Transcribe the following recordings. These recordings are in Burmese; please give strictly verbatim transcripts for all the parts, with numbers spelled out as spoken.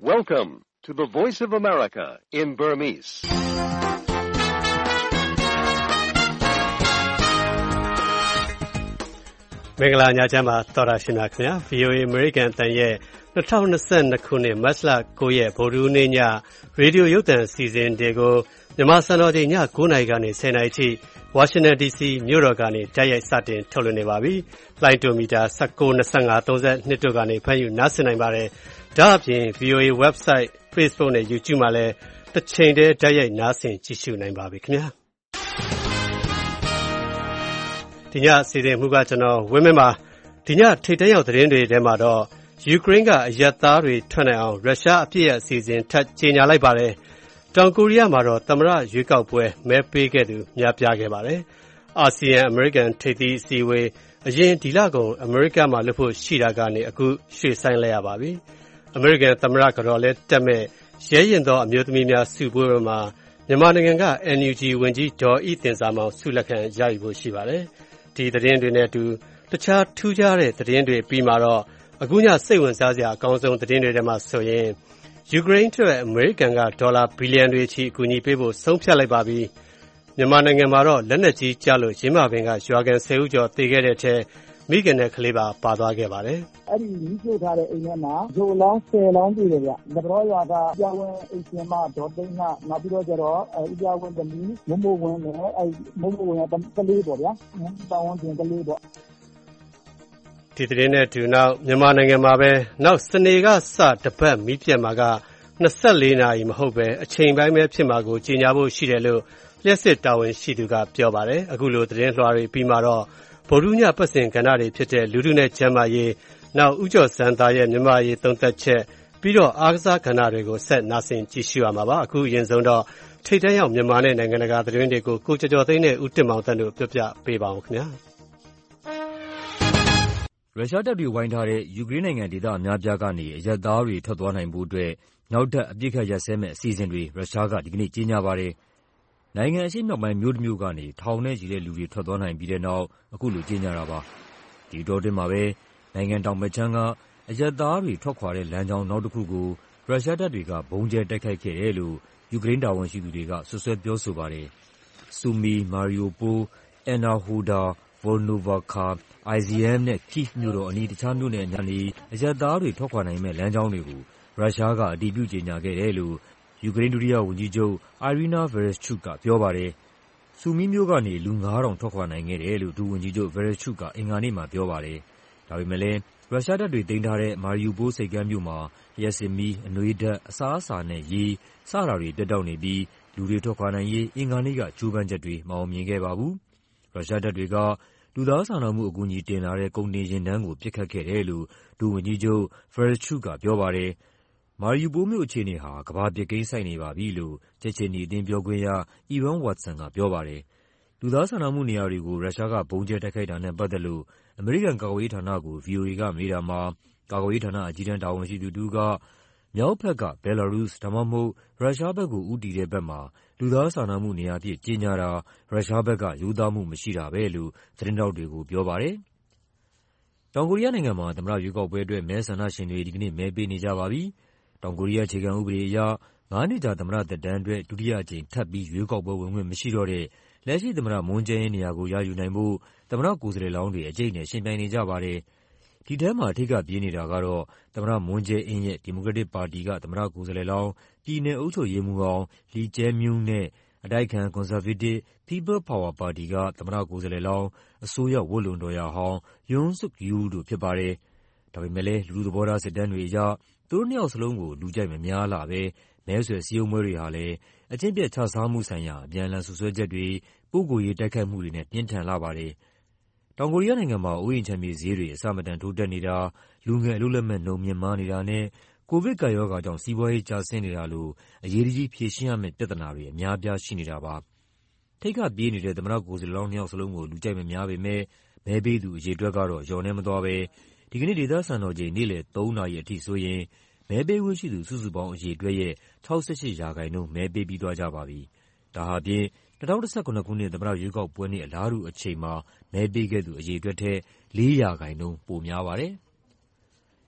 Welcome to the Voice of America in Burmese. ။မင်္ဂလာညချမ်းပါသောတာရှင်များခင်ဗျာ ဗွီအိုအေ American အသံရဲ့၂၀၂၂ခုနှစ်မတ်လ၉ရက်ဗုဒ္ဓဟူးနေ့ညရေဒီယိုရုပ်သံအစီအစဉ်တွေကိုမြန်မာစံတော်ချိန်ည၉နာရီကနေ၁၀နာရီထိဝါရှင်တန် ဒီစီမြို့တော်ကနေတိုက်ရိုက်စတင်ထုတ်လွှင့်နေပါပြီ။လိုင်းတိုမီတာ၁၉ ၂၅ ၃၂တို့ကနေဖမ်းယူနားဆင်နိုင်ပါတယ်။ဒါ့အပြင် ဗွီအိုအေ website, Facebook နဲ့ YouTube မှာလည်းတစ်ချိန်တည်းတိုက်ရိုက်နားဆင်ကြည့်ရှုနိုင်ပါပြီခင်ဗျာ။ဒီညအစီအစဉ်မူကကျွန်တော်ဝင်းမင်းပါဒီညထိပ်တန်းရောက်သတင်းတွေထဲမှာတော့ယူကရိန်းကအရက်သားတွေထွက်နိုင်အောင်ရုရှားအပြစ်ရဲ့အစီအစဉ်ထပ်ကြေညာလိုက်ပါတယ်တောင်ကိုရီးယားမှာတော့သမ္မတရွေးကောက်ပွဲမဲပေးခဲ့သူများပြားခဲ့ပါတယ်အာဆီယံအမေရိကန်ထိပ်သီးအစည်းအဝေးအရင်ဒီလကုန်အမေရိကန်မှာလုပ်ဖို့ရှိတာကနေအခုရွှေ့ဆိုင်းလိုက်ရပါပြီအမေရိကန်သမ္မတကတော့လည်းတက်မဲ့ရဲရင်သောအမျိုးသမီးများစုပွဲမှာမြန်မာနိုင်ငံက အန် ယူ ဂျီ ဝန်ကြီးဒေါ်ဤတင်စာမောင်ဆုလက်ခံရယူဖို့ရှိပါတယ်ဒီသတင်းတွေနဲ့အတူတခြားထူးခြားတဲ့သတင်းတွေပြီးမှတော့အခုညစိတ်ဝင်စားစရာအကောင်းဆုံးသတင်းတွေထဲမှာဆိုရင်ယူကရိန်းအတွက်အမေရိကန်ကဒေါ်လာဘီလီယံတွေချီအကူအညီပေးဖို့ဆုံးဖြတ်လိုက်ပါပြီမြန်မာနိုင်ငံမှာတော့လက်နက်ကြီးကျလို့ရင်းမာပင်ကရွာကန်ဆယ်ဦးကျော်သေခဲ့တဲ့အထဲမိခင်နဲ့ကလေးပါပါသွားခဲ့ပါတယ်အဲ့ဒီမိကျထားတဲ့အိမ်ထဲမှာဂျိုလောင်းဆယ်လောင်းပြည့်တယ်ဗျ။လက်တော်ရွာကပြဝင်အိမ်ရှင်မဒေါ်သိန်းကနောက်ပြီးတော့ကျတော့အဲပြဝင်သမီးမမိုးဝင်နဲ့အဲမမိုးဝင်ကကလေးပေါ့ဗျာ။ပဝန်တင်ကလေးပေါ့ဒီသတင်းနဲ့တူနောက်မြန်မာနိုင်ငံမှာပဲနောက်စနေကစတပတ်မီးပြတ်မှာက၂၄နာရီမဟုတ်ပဲအချိန်ပိုင်းပဲဖြစ်မှာကိုကြေညာဖို့ရှိတယ်လို့လျှက်စစ်တာဝန်ရှိသူကပြောပါတယ်အခုလိုသတင်းလွှာတွေပြီးမှတော့ဗုဒ္ဓညပတ်စဉ်ကဏ္ဍတွေဖြစ်တဲ့လူထုနဲ့ကျန်းမာရေးနောက်ဥကျော်စံသားရဲ့မြန်မာရေးသုံးသက်ချက်ပြီးတော့အားကစားကဏ္ဍတွေကိုဆက်နာဆင်ကြည့်ရှုရမှာပါအခုအရင်ဆုံးတော့ထိပ်တန်းရောက်မြန်မာနဲ့နိုင်ငံတကာသတင်းတွေကိုကိုကျော်ကျော်သိန်းနဲ့ဦးတင်မောင်တန်းတို့ပြပြပေးပါအောင်ခင်ဗျာရုရှားတပ်တွေဝိုင်းထားတဲ့ယူကရိန်းနိုင်ငံဒေသအများပြားကနေအရက်သားတွေထွက်သွားနိုင်ဖို့အတွက်နောက်ထပ်အပြစ်ခတ်ရပ်စဲမဲ့အစီအစဉ်တွေရုရှားကဒီကနေ့ကြေညာပါတယ်နိုင်ငံအရှေ့မြောက်ပိုင်းမြို့တစ်မြို့ကနေထောင်နဲ့ချီတဲ့လူတွေထွက်သွားနိုင်ပြီးတဲ့နောက်အခုလိုကြေညာတာပါဒီတော့တင်မှာပဲနိုင်ငံတောင်ဘက်ခြမ်းကအရက်သားတွေထွက်ခွာတဲ့လမ်းကြောင်းနောက်တစ်ခုကိုရုရှားတပ်တွေကဘုံကျဲတိုက်ခိုက်ခဲ့တယ်လို့ယူကရိန်းတာဝန်ရှိသူတွေကဆွဆွဲပြောဆိုပါတယ်ဆူမီမာရီယိုပိုအန်နာဟိုဒါဗိုလ်နိုဗာကာအိုင်ဇီယမ်နဲ့ကိဗ်မြို့တော်အနီးတခြားမြို့နယ်များနေအရက်သားတွေထွက်ခွာနိုင်မဲ့လမ်းကြောင်းတွေကိုရုရှားကအတည်ပြုကြေညာခဲ့တယ်လို့ယူကရိန်းဒုတိယဝန်ကြီးချုပ်အိုင်ရီနာဗရက်ချ်ချ်ကပြောပါတယ်ဆူမီမြို့ကနေလူငါးထောင်ထွက်ခွာနိုင်ခဲ့တယ်လို့ဒုဝန်ကြီးချုပ်ဗရက်ချ်ချ်ကအင်္ဂါနေ့မှာပြောပါတယ်ဒါပေမဲ့လည်းရုရှားတပ်တွေသိမ်းထားတဲ့မာရီယိုပိုဆိပ်ကမ်းမြို့မှာလျှပ်စစ်မီးအနွေးဓာတ်အစားအစာနဲ့ရေစတာတွေပြတ်တောက်နေပြီးလူတွေထွက်ခွာနိုင်ရေးအင်္ဂါနေ့ကကြိုးပမ်းချက်တွေမအောင်မြင်ခဲ့ပါဘူးရုရှားတပ်တွေကလူသားစာနာမှုအကူအညီတင်လာတဲ့ကုန်တင်ယာဉ်တန်းကိုပစ်ခတ်ခဲ့တယ်လို့ဒုဝန်ကြီးချုပ်ဗရက်ချ်ချ်ကပြောပါတယ်မာရီယိုပိုမြို့အခြေအနေဟာကမ္ဘာပစ်ကိန်းစိုက်နေပါပြီလို့ချစ်ချင်နီအသင်းပြောခွင့်ရအီဗန်ဝတ်ဆန်ကပြောပါတယ်လူသားစာနာမှုနေရာတွေကိုရုရှားကဘုံကျဲတိုက်ခိုက်တာနဲ့ပတ်သက်လို့အမေရိကန်ကာကွယ်ရေးဌာနကို ဗွီအိုအေ ကမေးတာမှာကာကွယ်ရေးဌာနအကြီးတန်းတာဝန်ရှိသူတစ်ဦးကမြောက်ဘက်ကဘဲလာရုစ်ဒါမှမဟုတ်ရုရှားဘက်ကိုဦးတည်တဲ့ဘက်မှာလူသားစာနာမှုနေရာအဖြစ်ကြေညာတာရုရှားဘက်ကရိုးသားမှုမရှိတာပဲလို့သတင်းထောက်တွေကိုပြောပါတယ်တောင်ကိုရီးယားနိုင်ငံမှာသမ္မတရွေးကောက်ပွဲအတွက်မဲဆန္ဒရှင်တွေဒီကနေ့မဲပေးနေကြပါပြီတောင်ကိုရီးယားအခြေခံဥပဒေအရငါးနှစ်ကြာသမ္မတသက်တမ်းအတွက်ဒုတိယအကြိမ်ထပ်ပြီးရွေးကောက်ပွဲဝင်ခွင့်မရှိတော့တဲ့လက်ရှိသမ္မတမွန်းဂျယ်အင်းနေရာကိုရယူနိုင်ဖို့သမ္မတကိုယ်စားလှယ်လောင်းတွေအကြိတ်နဲ့ယှဉ်ပြိုင်နေကြပါတယ်ဒီထဲမှာထိပ်ကပြေးနေတာကတော့သမ္မတမွန်းဂျယ်အင်းရဲ့ဒီမိုကရက်တစ်ပါတီကသမ္မတကိုယ်စားလှယ်လောင်းပြည်နယ်အုပ်ချုပ်ရေးမှူးဟောင်းလီကျဲမြူးနဲ့အတိုက်အခံကွန်ဆာဗေးတစ် People Power ပါတီကသမ္မတကိုယ်စားလှယ်လောင်းအစိုးရဝတ်လုံတော်ရာဟောင်းယွန်းဆွတ်ယူးတို့ဖြစ်ပါတယ်ဒါပေမဲ့လည်းလူထုသဘောထားစစ်တမ်းတွေအရသူတို့နှစ်ယောက်စလုံးကိုလူကြိုက်မများလာပဲမဲဆွယ်စည်းရုံးပွဲတွေဟာလည်းအကျင့်ပျက်ခြစားမှုဆိုင်ရာအပြန်အလှန်စွပ်စွဲချက်တွေပုဂ္ဂိုလ်ရေးတိုက်ခိုက်မှုတွေနဲ့ပြင်းထန်လာပါတယ်တောင်ကိုရီးယားနိုင်ငံမှာအိုးအိမ်ခြံမြေဈေးတွေအဆမတန်ထိုးတက်နေတာလူငယ်အလုပ်လက်မဲ့နှုန်းမြင့်မားနေတာနဲ့ကိုဗစ်ကပ်ရောဂါကြောင့်စီးပွားရေးကျဆင်းနေတာလိုအရေးတကြီးဖြေရှင်းရမယ့်ပြဿနာတွေအများအပြားရှိနေတာပါထိပ်ကပြေးနေတဲ့သမ္မတကိုယ်စားလှယ်လောင်းနှစ်ယောက်စလုံးကိုလူကြိုက်မများပေမဲ့မဲပေးသူအရေအတွက်ကတော့လျော့နည်းမသွားပဲဒီကနေ့ဒေသစံတော်ချိန်နေ့လယ်သုံးနာရီအထိဆိုရင်မဲပေးခွင့်ရှိသူစုစုပေါင်းအရေအတွက်ရဲ့၆၈ရာခိုင်နှုန်းမဲပေးပြီးသွားကြပါပြီဒါဟာဖြင့်၂၀၁၇ခုနှစ်သမ္မတရွေးကောက်ပွဲနေ့အလားတူအချိန်မှာမဲပေးခဲ့သူအရေအတွက်ထက်၄ရာခိုင်နှုန်းပိုများပါတယ်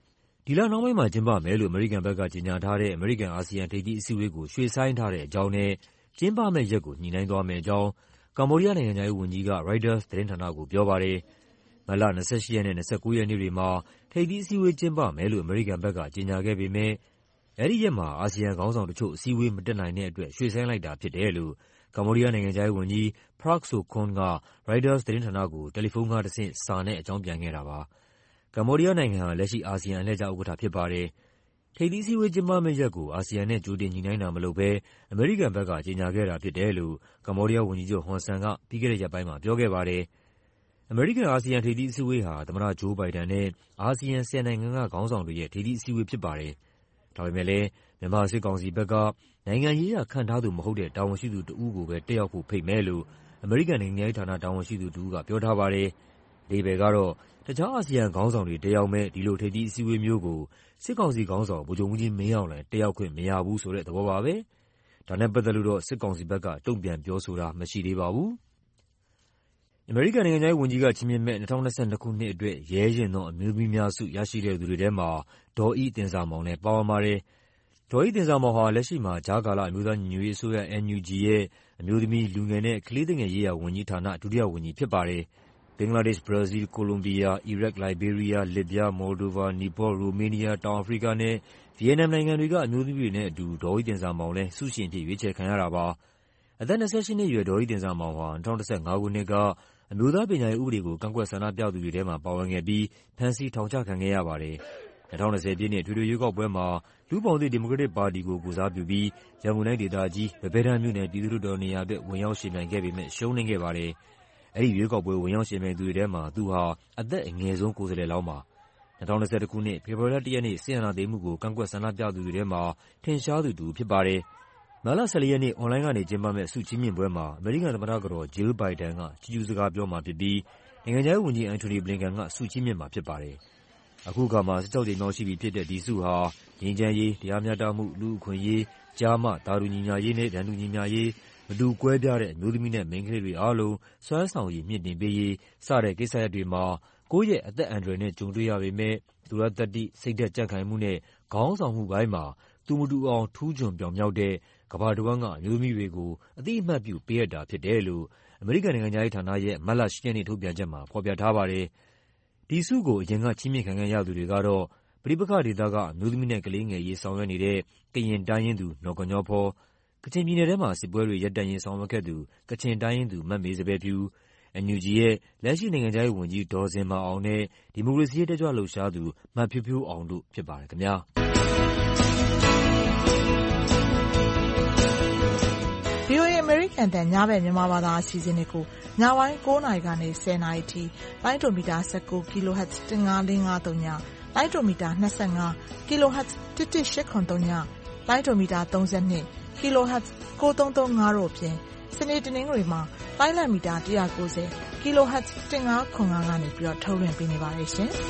ဒီလနှောင်းပိုင်းမှာကျင်းပမယ်လို့အမေရိကန်ဘက်ကကြေညာထားတဲ့အမေရိကန်-အာဆီယံထိပ်သီးအစည်းအဝေးကိုရွှေ့ဆိုင်းထားတဲ့အကြောင်းနဲ့ကျင်းပမယ့်ရက်ကိုညှိနှိုင်းသွားမယ့်အကြောင်းကမ္ဘောဒီးယားနိုင်ငံခြားရေးဝန်ကြီးက ရိုက်တာသတင်းဌာနကိုပြောပါတယ်။မတ်လ၂၈ရက်နဲ့၂၉ရက်နေ့တွေမှာထိပ်သီးအစည်းအဝေးကျင်းပမယ်လို့အမေရိကန်ဘက်ကကြေညာခဲ့ပေမယ့်အဲဒီရက်မှာအာဆီယံခေါင်းဆောင်တချို့အစည်းအဝေးမတက်နိုင်တဲ့အတွက်ရွှေ့ဆိုင်းလိုက်တာဖြစ်တယ်လို့ကမ္ဘောဒီးယားနိုင်ငံခြားရေးဝန်ကြီး Prak Sokhonn က ရိုက်တာသတင်းဌာနကိုတယ်လီဖုန်းကတဆင့်စာနဲ့အကြောင်းပြန်ခဲ့တာပါ။ကမ္ဘောဒီးယားနိုင်ငံဟာလက်ရှိအာဆီယံအလှည့်ကျဥက္ကဋ္ဌဖြစ်ပါတယ်။ထိပ်သီးအစည်းအဝေးကျင်းပမယ့်ရက်ကိုအာဆီယံနဲ့ကြိုတင်ညှိနှိုင်းတာမလုပ်ဘဲအမေရိကန်ဘက်ကကြေညာခဲ့တာဖြစ်တယ်လို့ကမ္ဘောဒီးယားဝန်ကြီးချုပ်ဟွန်ဆန်ကပြီးခဲ့တဲ့ရက်ပိုင်းမှာပြောခဲ့ပါတယ်။အမေရိကန်-အာဆီယံထိပ်သီးအစည်းအဝေးဟာသမ္မတဂျိုးဘိုင်ဒန်နဲ့အာဆီယံဆယ်နိုင်ငံကခေါင်းဆောင်တွေရဲ့ထိပ်သီးအစည်းအဝေးဖြစ်ပါတယ်။ဒါပေမယ့်လည်းမြန်မာစစ်ကောင်စီဘက်ကနိုင်ငံရေးအရခန့်ထားသူမဟုတ်တဲ့တာဝန်ရှိသူတဦးကိုပဲတက်ရောက်ဖို့ဖိတ်မယ်လို့အမေရိကန်နိုင်ငံခြားရေးဌာနတာဝန်ရှိသူတဦးကပြောထားပါတယ်။အဓိပ္ပါယ်ကတော့တခြားအာဆီယံခေါင်းဆောင်တွေတက်ရောက်မယ့်ဒီလိုထိပ်သီးအစည်းအဝေးမျိုးကိုစစ်ကောင်စီခေါင်းဆောင်ဗိုလ်ချုပ်မှူးကြီးမင်းအောင်လှိုင်တက်ရောက်ခွင့်မရဘူးဆိုတဲ့သဘောပါပဲ။ဒါနဲ့ပတ်သက်လို့တော့စစ်ကောင်စီဘက်ကတုံ့ပြန်ပြောဆိုတာမရှိသေးပါဘူး။အမေရိကန်နိုင်ငံခြားရေးဝန်ကြီးကချီးမြှင့်မယ့်၂၀၂၂ခုနှစ်အတွက်ရဲရင့်သောအမျိုးသမီးများဆုရရှိတဲ့သူတွေထဲမှာဒေါ်အိသင်ဇာမောင်လည်းပါဝင်ပါတယ်။ဒေါ်အိသင်ဇာမောင်ဟာလက်ရှိမှာကြားကာလအမျိုးသားညီညွတ်ရေးအစိုးရ အန်ယူဂျီ ရဲ့အမျိုးသမီးလူငယ်နဲ့ကလေးသူငယ်ရေးရာဝန်ကြီးဌာနဒုတိယဝန်ကြီးဖြစ်ပါတယ်။ဘင်္ဂလားဒေ့ရှ်၊ဘရာဇီးလ်၊ကိုလံဘီယာ၊အီရတ်၊လိုက်ဘေးရီးယား၊လစ်ဗျား၊မော်လ်ဒိုဗာ၊နီပေါလ်၊ရိုမေးနီးယား၊တောင်အာဖရိကနဲ့ဗီယက်နမ်နိုင်ငံတွေကအမျိုးသမီးတွေနဲ့အတူဒေါ်အိသင်ဇာမောင်လည်းဆုရှင်အဖြစ်ရွေးချယ်ခံရတာပါ။အသက်၂၈နှစ်အရွယ်ဒေါ်အိသင်ဇာမောင်ဟာ၂၀၁၅ခုနှစ်ကအမျိုးသားပညာရေးဥပဒေကိုကန့်ကွက်ဆန္ဒပြသူတွေထဲမှာပါဝင်ခဲ့ပြီးဖမ်းဆီးထောင်ချခံခဲ့ရပါတယ်။၂၀၂၀ပြည့်နှစ်အထွေထွေရွေးကောက်ပွဲမှာလူ့ဘောင်သစ်ဒီမိုကရက်တစ်ပါတီကိုကိုယ်စားပြုပြီးရန်ကုန်တိုင်းဒေသကြီးပန်းဘဲတန်းမြို့နယ်ပြည်သူ့လွှတ်တော်နေရာအတွက်ဝင်ရောက်ယှဉ်ပြိုင်ခဲ့ပေမယ့်ရှုံးနိမ့်ခဲ့ပါတယ်။အဲဒီရွေးကောက်ပွဲဝင်ရောက်ယှဉ်ပြိုင်သူတွေထဲမှာသူဟာအသက်အငယ်ဆုံးကိုယ်စားလှယ်လောင်းပါ။၂၀၂၁ခုနှစ်ဖေဖော်ဝါရီလတစ်ရက်နေ့စစ်အာဏာသိမ်းမှုကိုကန့်ကွက်ဆန္ဒပြသူတွေထဲမှာထင်ရှားသူတဦးဖြစ်ပါတယ်။မတ်လ၁၄ရက်နေ့အွန်လိုင်းကနေကျင်းပမယ့်ဆုချီးမြှင့်ပွဲမှာအမေရိကန်သမ္မတကတော်ဂျေးလ်ဘိုင်ဒန်ကချီးကျူးစကားပြောမှာဖြစ်ပြီးနိုင်ငံခြားရေးဝန်ကြီးအန်တိုနီဘလင်ကန်ကဆုချီးမြှင့်မှာဖြစ်ပါတယ်။အခုအခါမှာ၁၆ကြိမ်မြောက်ရှိပြီဖြစ်တဲ့ဒီဆုဟာငြိမ်းချမ်းရေး၊တရားမျှတမှု၊လူ့အခွင့်အရေး၊ကျားမသာတူညီမျှရေးနဲ့တန်းတူညီမျှရေး၊မတူကွဲပြားတဲ့အမျိုးသမီးနဲ့မိန်းကလေးတွေအားလုံးစွမ်းဆောင်ရည်မြှင့်တင်ပေးရေးစတဲ့ကိစ္စရပ်တွေမှာကိုယ့်ရဲ့အသက်အန္တရာယ်နဲ့ကြုံတွေ့ရပေမယ့်သူရသတ္တိ၊စိတ်ဓာတ်ကြံ့ခိုင်မှုနဲ့ခေါင်းဆောင်မှုပိုင်းမှာသူမတူအောင်ထူးချွန်ပြောင်မြောက်တဲ့ကမ္ဘာတဝန်းကအမျိုးသမီးတွေကိုအသိအမှတ်ပြုပေးအပ်တာဖြစ်တယ်လို့အမေရိကန်နိုင်ငံခြားရေးဌာနရဲ့မတ်လ၈ရက်နေ့ထုတ်ပြန်ချက်မှာဖော်ပြထားပါတယ်။ဒီဆုကိုအရင်ကချီးမြှင့်ခံခဲ့ရသူတွေကတော့ပဋိပက္ခဒေသကအမျိုးသမီးနဲ့ကလေးငယ်အရေးဆောင်ရွက်နေတဲ့ကရင်တိုင်းရင်းသူနော်ကညောဖော၊ကချင်ပြည်နယ်ထဲမှာစစ်ပွဲတွေရပ်တန့်ရေးဆောင်ရွက်ခဲ့သူကချင်တိုင်းရင်းသူမမေစပယ်ဖြူ၊အန်ယူဂျီရဲ့လက်ရှိနိုင်ငံခြားရေးဝန်ကြီးဒေါ်ဇင်မာအောင်နဲ့ဒီမိုကရေစီရေးတက်ကြွလှုပ်ရှားသူမဖြိုးဖြိုးအောင်တို့ဖြစ်ပါတယ်ခင်ဗျာ။ဗွီအိုအေအမေရိကန်တန်ညဘက်မြန်မာဘာသာအစီအစဉ်တွေကိုညပိုင်း၉နာရီကနေ၁၀နာရီထိလိုင်းဒိုမီတာ၁၉ kHz ၁၅၄၅၃ညလိုင်းဒိုမီတာ၂၅ kHz ၁၁၈၇၃ညလိုင်းဒိုမီတာ၃၂ kHz ၉၃၃၅တို့အပြင်စနေတနင်္ဂနွေမှာလိုင်းလံမီတာ၁၉၀ kHz ၁၅၇၅ကနေပြီးတော့ထုတ်လွှင့်ပေးနေပါတယ်ရှင်။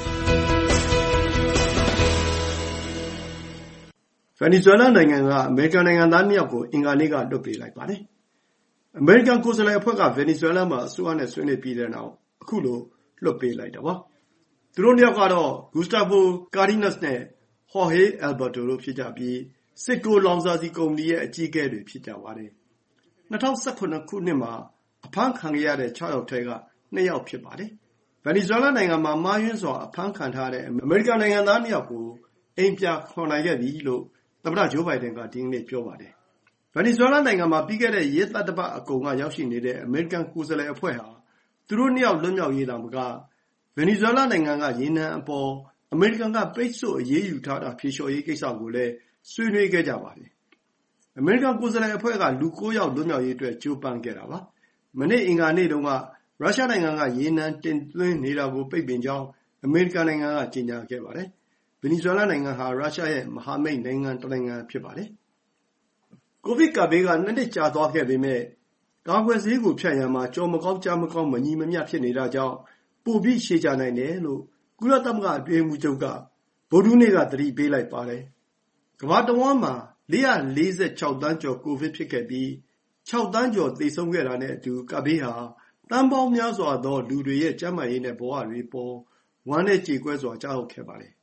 ဗင်နီဇွဲလားနိုင်ငံကအမေရိကန်နိုင်ငံသားနှစ်ယောက်ကိုအင်္ဂါနေ့ကလွှတ်ပေးလိုက်ပါတယ်။အမေရိကန်ကိုယ်စားလှယ်အဖွဲ့ကဗင်နီဇွဲလားမှာအစိုးရနဲ့ဆွေးနွေးပြီးတဲ့နောက်အခုလိုလွှတ်ပေးလိုက်တာပါ။သူတို့နှစ်ယောက်ကတော့ဂူစတာဗိုကာရီနက်စ်နဲ့ဟော်ဟေးအယ်ဘတ်တိုတို့ဖြစ်ကြပြီးစစ်ကိုလောင်စာဆီကုမ္ပဏီရဲ့အကြီးအကဲတွေဖြစ်ကြပါတယ်။၂၀၁၇ခုနှစ်မှာအဖမ်းခံရတဲ့၆ယောက်ထဲကနှစ်ယောက်ဖြစ်ပါတယ်။ဗင်နီဇွဲလားနိုင်ငံမှာမှားယွင်းစွာအဖမ်းခံထားတဲ့အမေရိကန်နိုင်ငံသားနှစ်ယောက်ကိုအိမ်ပြန်ခေါ်နိုင်ခဲ့ပြီလို့သမ္မတဂျိုးဘိုင်ဒန်ကဒီနေ့ပြောပါတယ်။ဗင်နီဇွဲလားနိုင်ငံမှာပြီးခဲ့တဲ့ရက်သတ္တပတ်အကုန်ကရောက်ရှိနေတဲ့အမေရိကန်ကိုယ်စားလှယ်အဖွဲ့ဟာသူတို့နှစ်ယောက်လွတ်မြောက်ရေးတောင်မကဗင်နီဇွဲလားနိုင်ငံကရေနံအပေါ်အမေရိကန်ကပိတ်ဆို့အရေးယူထားတာဖြေလျှော်ရေးကိစ္စကိုလည်းဆွေးနွေးခဲ့ကြပါတယ်။အမေရိကန်ကိုယ်စားလှယ်အဖွဲ့ကလူ၉ယောက်လွတ်မြောက်ရေးအတွက်ကြိုးပမ်းခဲ့တာပါ။မနေ့အင်္ဂါနေ့တုန်းကရုရှားနိုင်ငံကရေနံတင်သွင်းနေတာကိုပိတ်ပင်ကြောင်းအမေရိကန်နိုင်ငံကကြေညာခဲ့ပါတယ်။ဗင်နီဇွဲလားနိုင်ငံဟာရုရှားရဲ့မဟာမိတ်နိုင်ငံတစ်နိုင်ငံဖြစ်ပါတယ်။ကိုဗစ်ကပ်ဘေးကနှစ်နှစ်ကြာသွားခဲ့ပေမဲ့ကာကွယ်ဆေးကိုဖြတ်ရန်မှာကြော်မကောင်းကြားမကောင်းမညီမမျှဖြစ်နေတာကြောင့်ပိုပြီးရှည်ကြာနိုင်တယ်လို့ကုလသမဂ္ဂအတွင်းမှုချုပ်ကဗုဒ္ဓဟူးနေ့ကသတိပေးလိုက်ပါတယ်။ကမ္ဘာတဝန်းမှာ၄၄၆သန်းကျော်ကိုဗစ်ဖြစ်ခဲ့ပြီး၆သန်းကျော်သေဆုံးခဲ့တာနဲ့အတူကပ်ဘေးဟာတန်းပေါင်းများစွာသောလူတွေရဲ့ကျန်းမာရေးနဲ့ဘဝတွေပေါ်ဝမ်းနဲ့ကြေကွဲစွာကြာဟုတ်ခဲ့ပါတယ်။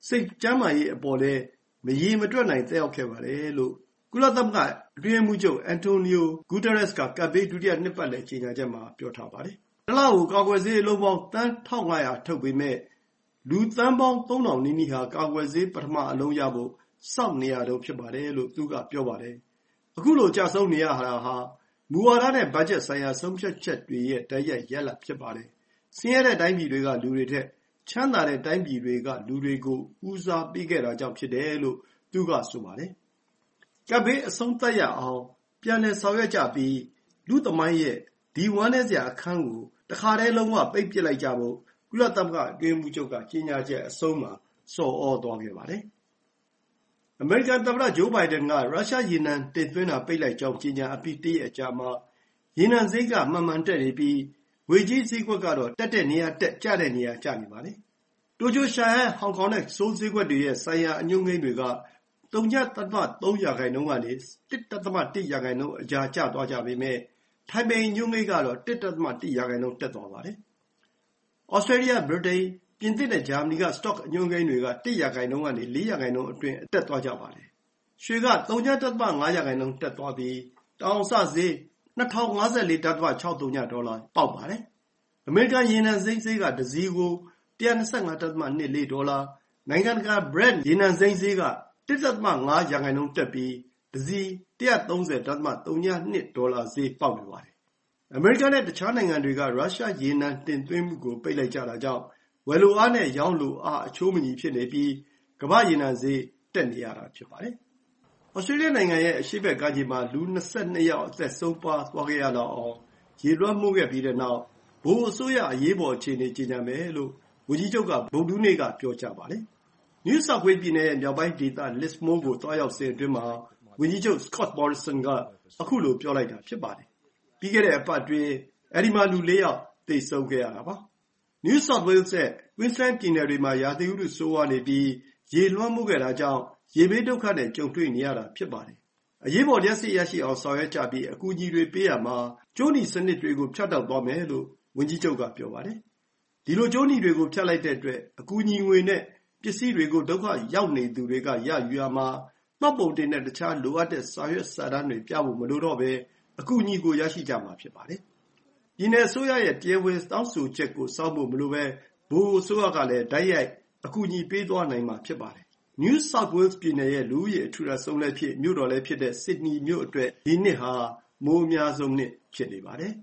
စိတ်ကျန်းမာရေးအပေါ်လည်းမရေမတွက်နိုင်သက်ရောက်ခဲ့ပါတယ်လို့ကုလသမဂ္ဂအတွင်းရေးမှူးချုပ်အန်တိုနီယိုဂူတာရက်စ်ကကပ်ဘေးဒုတိယနှစ်ပတ်လည်ကြေညာချက်မှာပြောထားပါတယ်။တစ်လကိုကာကွယ်ဆေးအလုံးပေါင်းသန်းတစ်ထောင်၅ရာထုတ်ပေမဲ့လူသန်းပေါင်းသုံးထောင်နီးနီးဟာကာကွယ်ဆေးပထမအလုံးရဖို့စောင့်နေရတော့ဖြစ်ပါတယ်လို့သူကပြောပါတယ်။အခုလိုကြာဆုံးနေရတာဟာမူဝါဒနဲ့ဘတ်ဂျက်ဆိုင်ရာဆုံးဖြတ်ချက်တွေရဲ့တိုက်ရိုက်ရလဒ်ဖြစ်ပါတယ်။ဆင်းရဲတဲ့တိုင်းပြည်တွေကလူတွေထက်ချမ်းသာတဲ့တိုင်းပြည်တွေကလူတွေကိုဦးစားပေးခဲ့တာကြောင့်ဖြစ်တယ်လို့သူကဆိုပါတယ်။ကပ်ဘေးအဆုံးသတ်ရအောင်ပြန်လည်ဆောင်ရွက်ကြပြီးလူသမိုင်းရဲ့ဒီဝမ်းနည်းစရာအခန်းကိုတခါတည်းလုံးဝပိတ်ပစ်လိုက်ကြဖို့ကုလသမဂ္ဂအတွင်းမှုချုပ်ကကြေညာချက်အဆုံးမှာဆော်ဩသွားခဲ့ပါတယ်။အမေရိကန်သမ္မတဂျိုးဘိုင်ဒန်ကရုရှားရေနံတင်သွင်းတာပိတ်လိုက်ကြောင်းကြေညာအပြီးတရက်အကြာမှာရေနံဈေးကမှန်မှန်တက်နေပြီးငွေကြေးဈေးကွက်ကတော့တက်တဲ့နေရာတက်ကျတဲ့နေရာကျနေပါတယ်။တိုကျိုရှာဟန်ဟောင်ကောင်နဲ့ဆိုးဈေးကွက်တွေရဲ့ဆိုင်ရာအညွှန်းကိန်းတွေက၃.၃ ရာခိုင်နှုန်းကနေ ၁.၁ ရာခိုင်နှုန်းအကြားကျသွားကြပေမဲ့ထိုင်ပေညွှန်းကိန်းကတော့ ၁.၁ ရာခိုင်နှုန်းတက်သွားပါတယ်။ဩစတြေးလျ၊ဗြိတိန်၊ပြင်သစ်နဲ့ဂျာမနီကစတော့အညွှန်းကိန်းတွေက၁ရာခိုင်နှုန်းကနေ၄ရာခိုင်နှုန်းအတွင်းတက်သွားကြပါတယ်။ရွှေက ဝ.၅ ရာခိုင်နှုန်းတက်သွားပြီးတအောင်စဈေး၂၀၅၄.၆၃ ဒေါ်လာပေါက်ပါတယ်။အမေရိကန်ရေနံစိမ်းဈေးကတစ်စီးကို ၁၂၅.၂၄ ဒေါ်လာ၊နိုင်ငံတကာ Brent ရေနံစိမ်းဈေးက၁.၅ ရာခိုင်နှုန်းတက်ပြီးတစ်စီး၁၃၀.၀၂ ဒေါ်လာဈေးပေါက်နေပါတယ်။အမေရိကန်နဲ့တခြားနိုင်ငံတွေကရုရှားရေနံတင်သွင်းမှုကိုပိတ်လိုက်ကြတာကြောင့်ဝယ်လိုအားနဲ့ရောင်းလိုအားအချိုးမညီဖြစ်နေပြီးကမ္ဘာ့ရေနံဈေးတက်နေရတာဖြစ်ပါတယ်။ဩစတြေးလျနိုင်ငံရဲ့အရှေ့ဘက်ကမ်းခြေမှာလူ၂၂ယောက်အသက်ဆုံးပါးသွားခဲ့ရလောက်အောင်ရေလွှမ်းမိုးခဲ့ပြီးတဲ့နောက်ဗဟိုအစိုးရအရေးပေါ်အခြေအနေကြေညာမယ်လို့ဝန်ကြီးချုပ်ကဗုဒ္ဓဟူးနေ့ကပြောကြားပါတယ်။ New South Wales ပြည်နယ်ရဲ့မြောက်ပိုင်းဒေသ Lismore ကိုသွားရောက်စဉ်အတွင်းမှာဝန်ကြီးချုပ် Scott Morrison ကအခုလိုပြောလိုက်တာဖြစ်ပါတယ်။ပြီးခဲ့တဲ့အပတ်အတွင်းအဲဒီမှာလူ၄ယောက်သေဆုံးခဲ့ရတာပါ။ New South Wales နဲ့ Queensland ပြည်နယ်တွေမှာရာသီဥတုဆိုးဝါးနေပြီးရေလွှမ်းမိုးခဲ့တာကြောင့်ရေဘေးဒုက္ခနဲ့ကြုံတွေ့နေရတာဖြစ်ပါတယ်။အရေးပေါ်လျှပ်စစ်ရရှိအောင်ဆောင်ရွက်ကြပြီးအကူအညီတွေပေးရမှာကြိုးနီစနစ်တွေကိုဖြတ်တောက်သွားမယ်လို့ဝန်ကြီးချုပ်ကပြောပါတယ်။ဒီလိုကြိုးနီတွေကိုဖြတ်လိုက်တဲ့အတွက်အကူအညီငွေနဲ့ပစ္စည်းတွေကိုဒုက္ခရောက်နေသူတွေကရယူရမှာမှတ်ပုံတင်တဲ့တခြားလိုအပ်တဲ့စာရွက်စာတမ်းတွေပြဖို့မလိုတော့ဘဲအကူအညီကိုရရှိကြမှာဖြစ်ပါတယ်။ပြည်နယ်အစိုးရရဲ့တရားဝင်တောင်းဆိုချက်ကိုစောင့်ဖို့မလိုဘဲဗဟိုအစိုးရကလည်းတိုက်ရိုက်အကူအညီပေးသွားနိုင်မှာဖြစ်ပါတယ်။ New South Wales ပြည်နယ်ရဲ့လူဦးရေအထူထပ်ဆုံးလည်းဖြစ်မြို့တော်လည်းဖြစ်တဲ့ Sydney မြို့အတွက်ဒီနှစ်ဟာမိုးအများဆုံးနှစ်ဖြစ်နေပါတယ်။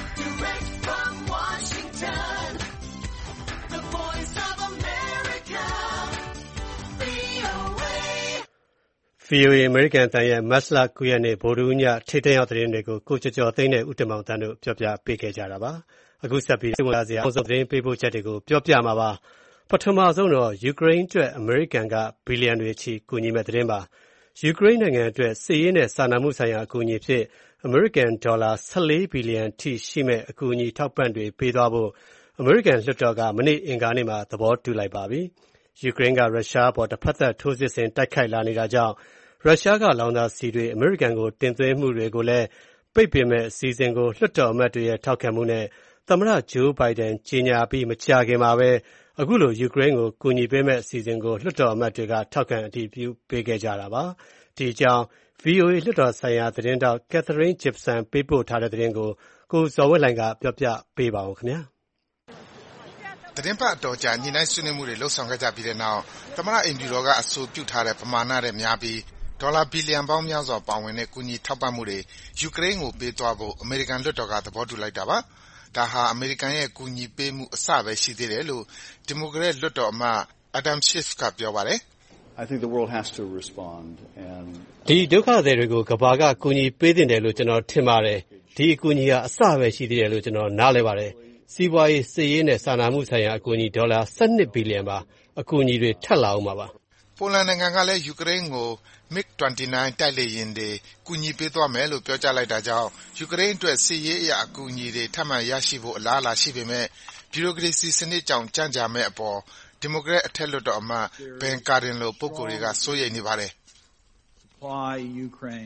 ဗွီအိုအေ အမေရိကန်အသံရဲ့မတ်လ၉ရက်နေ့ဗုဒ္ဓဟူးညထိပ်တန်းရောက်သတင်းတွေကိုကိုကျော်ကျော်သိန်းနဲ့ဦးတင်မောင်သန်းတို့ပြောပြပေးခဲ့ကြတာပါ။အခုဆက်ပြီးစိတ်ဝင်စားစရာအဆုံးသတင်းပေးပို့ချက်တွေကိုပြောပြမှာပါ။ပထမဆုံးတော့ယူကရိန်းအတွက်အမေရိကန်ကဘီလီယံတွေချီကူညီမဲ့သတင်းပါ။ယူကရိန်းနိုင်ငံအတွက်စစ်ရေးနဲ့စာနာမှုဆိုင်ရာအကူအညီဖြစ်အမေရိကန်ဒေါ်လာ၁၄ဘီလီယံထိရှိမဲ့အကူအညီထောက်ပံ့တွေပေးသွားဖို့အမေရိကန်လွှတ်တော်ကမနေ့အင်္ဂါနေ့မှာသဘောတူလိုက်ပါပြီ။ယူကရိန်းကရုရှားပေါ်တစ်ဖက်သက်ထိုးစစ်ဆင်တိုက်ခိုက်လာနေတာကြောင့်ရုရှားကလောင်စာဆီတွေအမေရိကန်ကိုတင်သွင်းမှုတွေကိုလည်းပိတ်ပင်မဲ့အစီအစဉ်ကိုလွှတ်တော်အမတ်တွေရဲ့ထောက်ခံမှုနဲ့သမ္မတဂျိုးဘိုင်ဒန်ကြေညာပြီးမကြာခင်မှာပဲအခုလိုယူကရိန်းကိုကူညီပေးမဲ့အစီအစဉ်ကိုလွှတ်တော်အမတ်တွေကထောက်ခံအတည်ပြုပေးခဲ့ကြတာပါ။ဒီအကြောင်း ဗွီအိုအေ လွှတ်တော်ဆိုင်ရာသတင်းတောက် Catherine Gibson ပေးပို့ထားတဲ့သတင်းကိုကိုဇော်ဝင်းလှိုင်ကပြောပြပေးပါဦးခင်ဗျာ။သတင်းပတ်အတော်ကြာညှိနှိုင်းဆွေးနွေးမှုတွေလှုပ်ဆောင်ခဲ့ကြပြီးတဲ့နောက်သမ္မတအိမ်ဖြူတော်ကအဆိုပြုထားတဲ့ပမာဏနဲ့များပြီးဒေါ်လာဘီလီယံပေါင်းများစွာပါဝင်တဲ့ကူညီထောက်ပံ့မှုတွေယူကရိန်းကိုပေးသွားဖို့အမေရိကန်လွှတ်တော်ကသဘောတူလိုက်တာပါ။ဒါဟာအမေရိကန်ရဲ့ကူညီပေးမှုအစပဲရှိသေးတယ်လို့ဒီမိုကရက်လွှတ်တော်အမတ် Adam Schiff ကပြောပါတယ်။ I think the world has to respond and ဒီဒုက္ခသည်တွေကိုကမ္ဘာကကူညီပေးသင့်တယ်လို့ကျွန်တော်ထင်ပါတယ်။ဒီအကူအညီဟာအစပဲရှိသေးတယ်လို့ကျွန်တော်နားလည်ပါတယ်။စီးပွားရေးစစ်ရေးနဲ့စာနာမှုဆိုင်ရာအကူအညီဒေါ်လာ၁၂ဘီလီယံပါအကူအညီတွေထပ်လာအောင်ပါပါ။ပိုလန်နိုင်ငံကလည်းယူကရိန်းကို MiG ၂၉ တိုက်လေယာဉ်တွေကူညီပေးသွားမယ်လို့ပြောကြားလိုက်တာကြောင့်ယူကရိန်းအတွက်စစ်ရေးအရအကူအညီတွေထပ်မံရရှိဖို့အလားအလာရှိပေမဲ့ဗျူရိုကရေစီစနစ်ကြောင့်ကြန့်ကြာမဲ့အပေါ်ဒီမိုကရက်အထက်လွှတ်တော်အမတ် Ben Cardin လိုပုဂ္ဂိုလ်တွေကစိုးရိမ်နေပါတယ်။ယူကရိ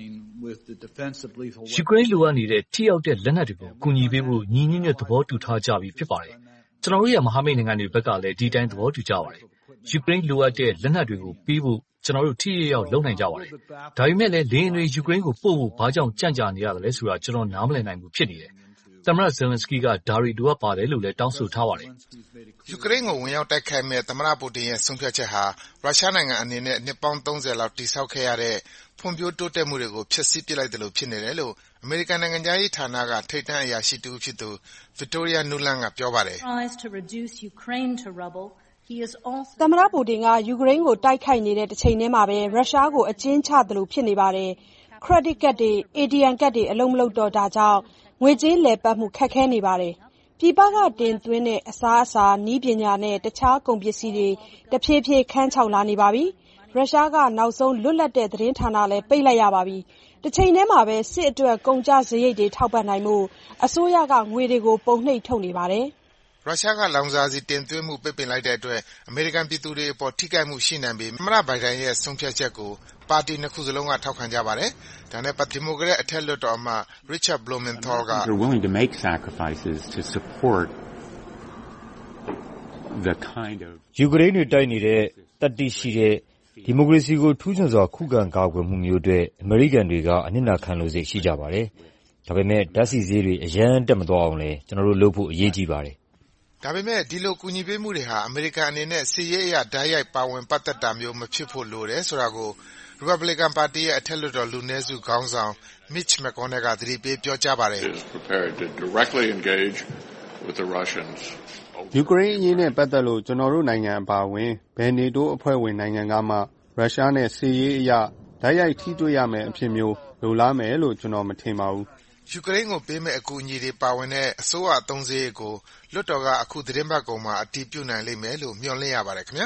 န်းလိုအပ်နေတဲ့ထိရောက်တဲ့လက်နက်တွေကိုကူညီပေးဖို့ညီညွတ်တဲ့သဘောတူထားကြပြီဖြစ်ပါတယ်။ကျွန်တော်တို့ရဲ့မဟာမိတ်နိုင်ငံတွေဘက်ကလည်းဒီတိုင်းသဘောတူကြပါတယ်။ယူကရိန်းလိုအပ်တဲ့လက်နက်တွေကိုပေးဖို့ကျွန်တော်တို့ထိရရောက်လုပ်နိုင်ကြပါတယ်။ဒါပေမဲ့လည်းလင်းတွေယူကရိန်းကိုပို့ဖို့ဘာကြောင့်ကြံ့ကြာနေရတယ်လဲဆိုတာကျွန်တော်နားမလည်နိုင်ဘူးဖြစ်နေတယ်။သမ္မတဇယ်လန်စကီကဒါရီလိုအပ်ပါတယ်လို့လည်းတောင်းဆိုထားပါတယ်။ယူကရိန်းကိုဝင်ရောက်တိုက်ခိုက်မဲ့သမ္မတပူတင်ရဲ့ဆုံးဖြတ်ချက်ဟာရုရှားနိုင်ငံအနေနဲ့နှစ်ပေါင်းသုံးဆယ်လောက်တိစောက်ခဲ့ရတဲ့ဖွံ့ဖြိုးတိုးတက်မှုတွေကိုဖျက်ဆီးပစ်လိုက်တယ်လို့ဖြစ်နေတယ်လို့အမေရိကန်နိုင်ငံသားရေးဌာနကထိပ်တန်းအရာရှိတူဖြစ်သူ Victoria Nuland ကပြောပါတယ်။သမ္မတပူတင်ကယူကရိန်းကိုတိုက်ခိုက်နေတဲ့တစ်ချိန်တည်းမှာပဲရုရှားကိုအကျဉ်းချသလိုဖြစ်နေပါတယ်။ credit ကတ်တွေ A T M ကတ်တွေအလုံးမလုံးတော့တာကြောင့်ငွေကြေးလည်ပတ်မှုခက်ခဲနေပါတယ်။ပြည်ပကတင်သွင်းတဲ့အစားအစာနည်းပညာနဲ့တခြားကုန်ပစ္စည်းတွေတဖြည်းဖြည်းခန်းခြောက်လာနေပါပြီ။ရုရှားကနောက်ဆုံးလွတ်လပ်တဲ့သတင်းဌာနလည်းပိတ်လိုက်ရပါပြီ။တစ်ချိန်တည်းမှာပဲစစ်အတွက်ကုန်ကျစရိတ်တွေထောက်ပံ့နိုင်မှုအစိုးရကငွေတွေကိုပုံနှိပ်ထုတ်နေပါတယ်။ရုရှားကလောင်စာဆီတင်သွင်းမှုပိတ်ပင်လိုက်တဲ့အတွက်အမေရိကန်ပြည်သူတွေအပေါ်ထိခိုက်မှုရှိနိုင်ပြီးသမ္မတဘိုင်ဒန်ရဲ့ဆုံးဖြတ်ချက်ကိုပါတီနှစ်ခုစလုံးကထောက်ခံကြပါတယ်။ဒါနဲ့ပတ်သက်ဒီမိုကရက်အထက်လွှတ်တော်အမတ် Richard Blumenthal က They're willing to make sacrifices to support the kind of ယူကရိန်းတွေတိုက်နေတဲ့တတိရှိတဲ့ဒီမိုကရေစီကိုထူးချွန်စွာခုခံကာကွယ်မှုမျိုးတွေအမေရိကန်တွေကအနစ်နာခံလို့စိတ်ရှိကြပါတယ်။ဒါပေမဲ့ဓာတ်ဆီဈေးတွေအရန်တက်မသွားအောင်လဲကျွန်တော်တို့လုပ်ဖို့အရေးကြီးပါတယ်။ဒါပေမဲ့ဒီလိုကူညီပေးမှုတွေဟာအမေရိကန်အနေနဲ့စီးရဲအရဓာတ်ရိုက်ပါဝင်ပတ်သက်တာမျိုးမဖြစ်ဖို့လိုတယ်ဆိုတာကို Republican ပါတီရဲ့အထက်လွှတ်တော်လူနည်းစုခေါင်းဆောင် Mitch McConnell ကသတိပေးပြောကြားပါတယ်ယူကရိန်းအရေးနဲ့ပတ်သက်လို့ကျွန်တော်တို့နိုင်ငံအပါအဝင်ဘယ်နေတိုးအဖွဲ့ဝင်နိုင်ငံကမှရုရှားနဲ့စစ်ရေးအရဓာတ်ရိုက်ထိတွေ့ရမယ်အဖြစ်မျိုးလိုလားမယ်လို့ကျွန်တော်မထင်ပါဘူးယူကရိန်းကိုပေးမဲ့အကူအညီတွေပါဝင်တဲ့အစိုးရအသုံးစရိတ်ကိုလွှတ်တော်ကအခုသတင်းပတ်ကုန်မှာအတည်ပြုနိုင်လိမ့်မယ်လို့မျှော်လင့်ရပါတယ်ခင်ဗျာ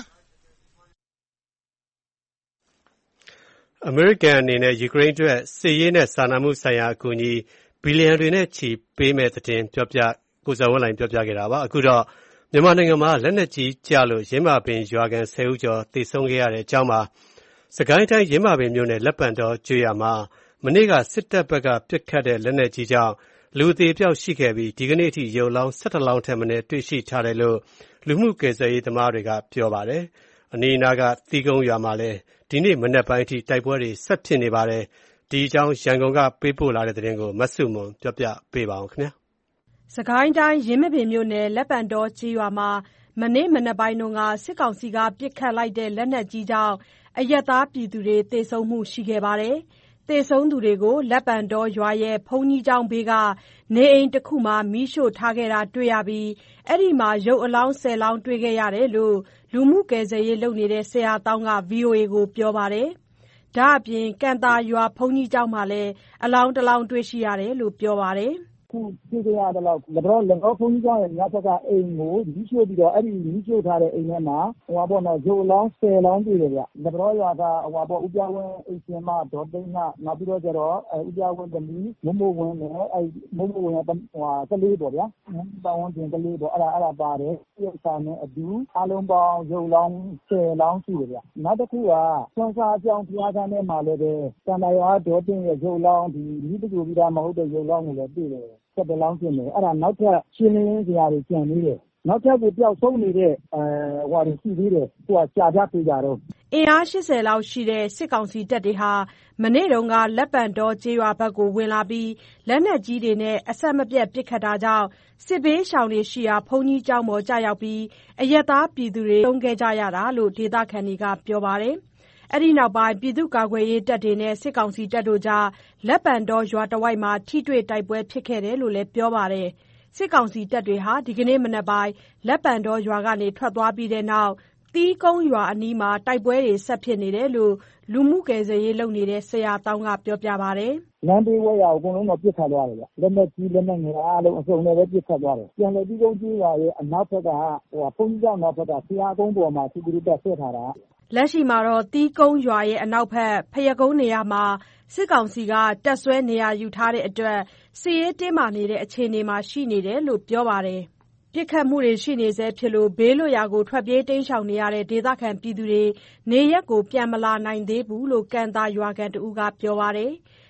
အမေရိကန်အနေနဲ့ယူကရိန်းအတွက်စစ်ရေးနဲ့စာနာမှုဆိုင်ရာအကူအညီဘီလီယံတွေနဲ့ချီပေးမဲ့တဲ့ပြောပြကိုဇော်ဝင်းလိုင်ပြောပြခဲ့တာပါအခုတော့မြန်မာနိုင်ငံမှာလက်နက်ကြီးကျလို့ရင်းမာပင်ရွာကန်ဆယ်ဦးကျော်သေဆုံးခဲ့ရတဲ့အကြောင်းမှာစကိုင်းတိုင်းရင်းမာပင်မြို့နယ်လက်ပံတော်ကျွော်မှာမနေ့ကစစ်တပ်ဘက်ကပစ်ခတ်တဲ့လက်နက်ကြီးကြောင့်လူအသေးအပျောက်ရှိခဲ့ပြီးဒီကနေ့အထိရုပ်လောင်းဆယ့်တစ်လောင်းထက်မနည်းတွေ့ရှိထားတယ်လို့လူမှုကယ်ဆယ်ရေးသမားတွေကပြောပါတယ်။အနီးအနားကသီးကုန်းရွာမှာလည်းဒီနေ့မနက်ပိုင်းအထိတိုက်ပွဲတွေဆက်ဖြစ်နေပါတယ်။ဒီအကြောင်းရန်ကုန်ကပေးပို့လာတဲ့သတင်းကိုမဆုမွန်ပြောပြပေးပါအောင်ခင်ဗျာ။စကိုင်းတိုင်းရင်းမာပင်မြို့နယ်လက်ပံတော်ကျွော်မှာမနေ့မနက်ပိုင်းကစစ်ကောင်စီကပစ်ခတ်လိုက်တဲ့လက်နက်ကြီးကြောင့်အရပ်သားပြည်သူတွေသေဆုံးမှုရှိခဲ့ပါတယ်။သေဆုံးသူတွေကိုလက်ပံတော်ရွာရဲ့ဘုန်းကြီးကျောင်းဘေးကနေအိမ်တစ်ခုမှာမီးရှို့ထားခဲ့တာတွေ့ရပြီးအဲ့ဒီမှာရုပ်အလောင်းဆယ်လောင်းတွေ့ခဲ့ရတယ်လို့လူမှုကယ်ဆယ်ရေးလုပ်နေတဲ့ဆရာတောင်းက ဗွီအိုအေ ကိုပြောပါတယ်။ဒါ့အပြင်ကံသာရွာဘုန်းကြီးကျောင်းမှာလည်းအလောင်းတစ်လောင်းတွေ့ရှိရတယ်လို့ပြောပါတယ်။ခုသိကြရတဲ့လောက်ကတော့၎င်းဘုန်းကြီးကျောင်းရဲ့ညဘက်ကအိမ်ကိုမီးရှို့ပြီးတော့အဲ့ဒီမီးရှို့ထားတဲ့အိမ်ထဲမှာဟိုပါပေါ့နော်ရုပ်လောင်းဆယ်လောင်းတွေ့တယ်ဗျ။၎င်းရွာကဟိုပါပေါ့ဥပြဝင်းအိမ်ရှင်မဒေါ်သိန်းကနောက်ပြီးတော့ကျတော့အဲဥပြဝင်းသမီးမမိုးဝင်းနဲ့အဲမမိုးဝင်းဟိုကလေးပေါ့ဗျာ။ပဝန်းတင်ကလေးပေါ့အဲ့ဒါအဲ့ဒါပါတယ်။ရုပ်စာနဲ့အတူအလုံးပေါင်းရုပ်လောင်းဆယ်လောင်းရှိတယ်ဗျ။နောက်တစ်ခုကဆွမ်းစားအကြောင်းဖျားခန်းထဲမှာလည်းပဲတန်တရာဒေါ်သိန်းရဲ့ရုပ်လောင်းဒီမိတကူပြီးသားမဟုတ်တဲ့ရုပ်လောင်းကိုလည်းတွေ့တယ်ဆက်တလောင်းဖြစ်နေအဲ့ဒါနောက်ထပ်ရှင်းလင်းစရာတွေကြံနေတယ်နောက်ထပ်ကိုပျောက်ဆုံးနေတဲ့အဲဟိုဟာတွေရှိသေးတယ်ဟိုကကြာကြပြေးကြတော့အင်အား၈၀လောက်ရှိတဲ့စစ်ကောင်စီတပ်တွေဟာမနေ့တုန်းကလက်ပံတော်ကျေးရွာဘက်ကိုဝင်လာပြီးလက်နက်ကြီးတွေနဲ့အဆက်မပြတ်ပစ်ခတ်တာကြောင့်စစ်ဘေးရှောင်တွေရှိရာဘုန်းကြီးကျောင်းပေါ်ကျရောက်ပြီးအရက်သားပြည်သူတွေတုံးခဲ့ကြရတာလို့ဒေသခံတွေကပြောပါတယ်အဲ့ဒီနောက်ပိုင်းပြည်သူ့ကာကွယ်ရေးတပ်တွေနဲ့စစ်ကောင်စီတပ်တို့ကြားလက်ပံတော်ရွာတဝိုက်မှာထိတွေ့တိုက်ပွဲဖြစ်ခဲ့တယ်လို့လည်းပြောပါတယ်။စစ်ကောင်စီတပ်တွေဟာဒီကနေ့မနက်ပိုင်းလက်ပံတော်ရွာကနေထွက်သွားပြီးတဲ့နောက်သီးကုန်းရွာအနီးမှာတိုက်ပွဲတွေဆက်ဖြစ်နေတယ်လို့လူမှုကယ်ဆယ်ရေးလုပ်နေတဲ့ဆရာတောင်းကပြောပြပါတယ်။လမ်းဘေးဝဲရအကုန်လုံးတော့ပြစ်ခတ်သွားတယ်ဗျ။လက်နက်ကြီးလက်နက်ငယ်အားလုံးအစုံနဲ့ပဲပြစ်ခတ်သွားတယ်။ပြန်လေပြီးကုန်းကြီးရွာရဲ့အနောက်ဘက်ကဟိုဘုန်းကြီးကျောင်းနောက်ဘက်ကဆရာကုန်းပေါ်မှာသူတို့တက်ဆက်ထားတာလက်ရှိမှာတော့တီးကုန်းရွာရဲ့အနောက်ဘက်ဖယကုန်းနေရာမှာစစ်ကောင်စီကတပ်ဆွဲနေရာယူထားတဲ့အတွက်စစ်ရေးတင်းမာနေတဲ့အခြေအနေမှာရှိနေတယ်လို့ပြောပါတယ်။ပြစ်ခတ်မှုတွေရှိနေဆဲဖြစ်လို့ဘေးလွတ်ရာကိုထွက်ပြေးတိမ်းရှောင်နေရတဲ့ဒေသခံပြည်သူတွေနေရက်ကိုပြန်မလာနိုင်သေးဘူးလို့ကံသာရွာကန်တူကပြောပါတယ်။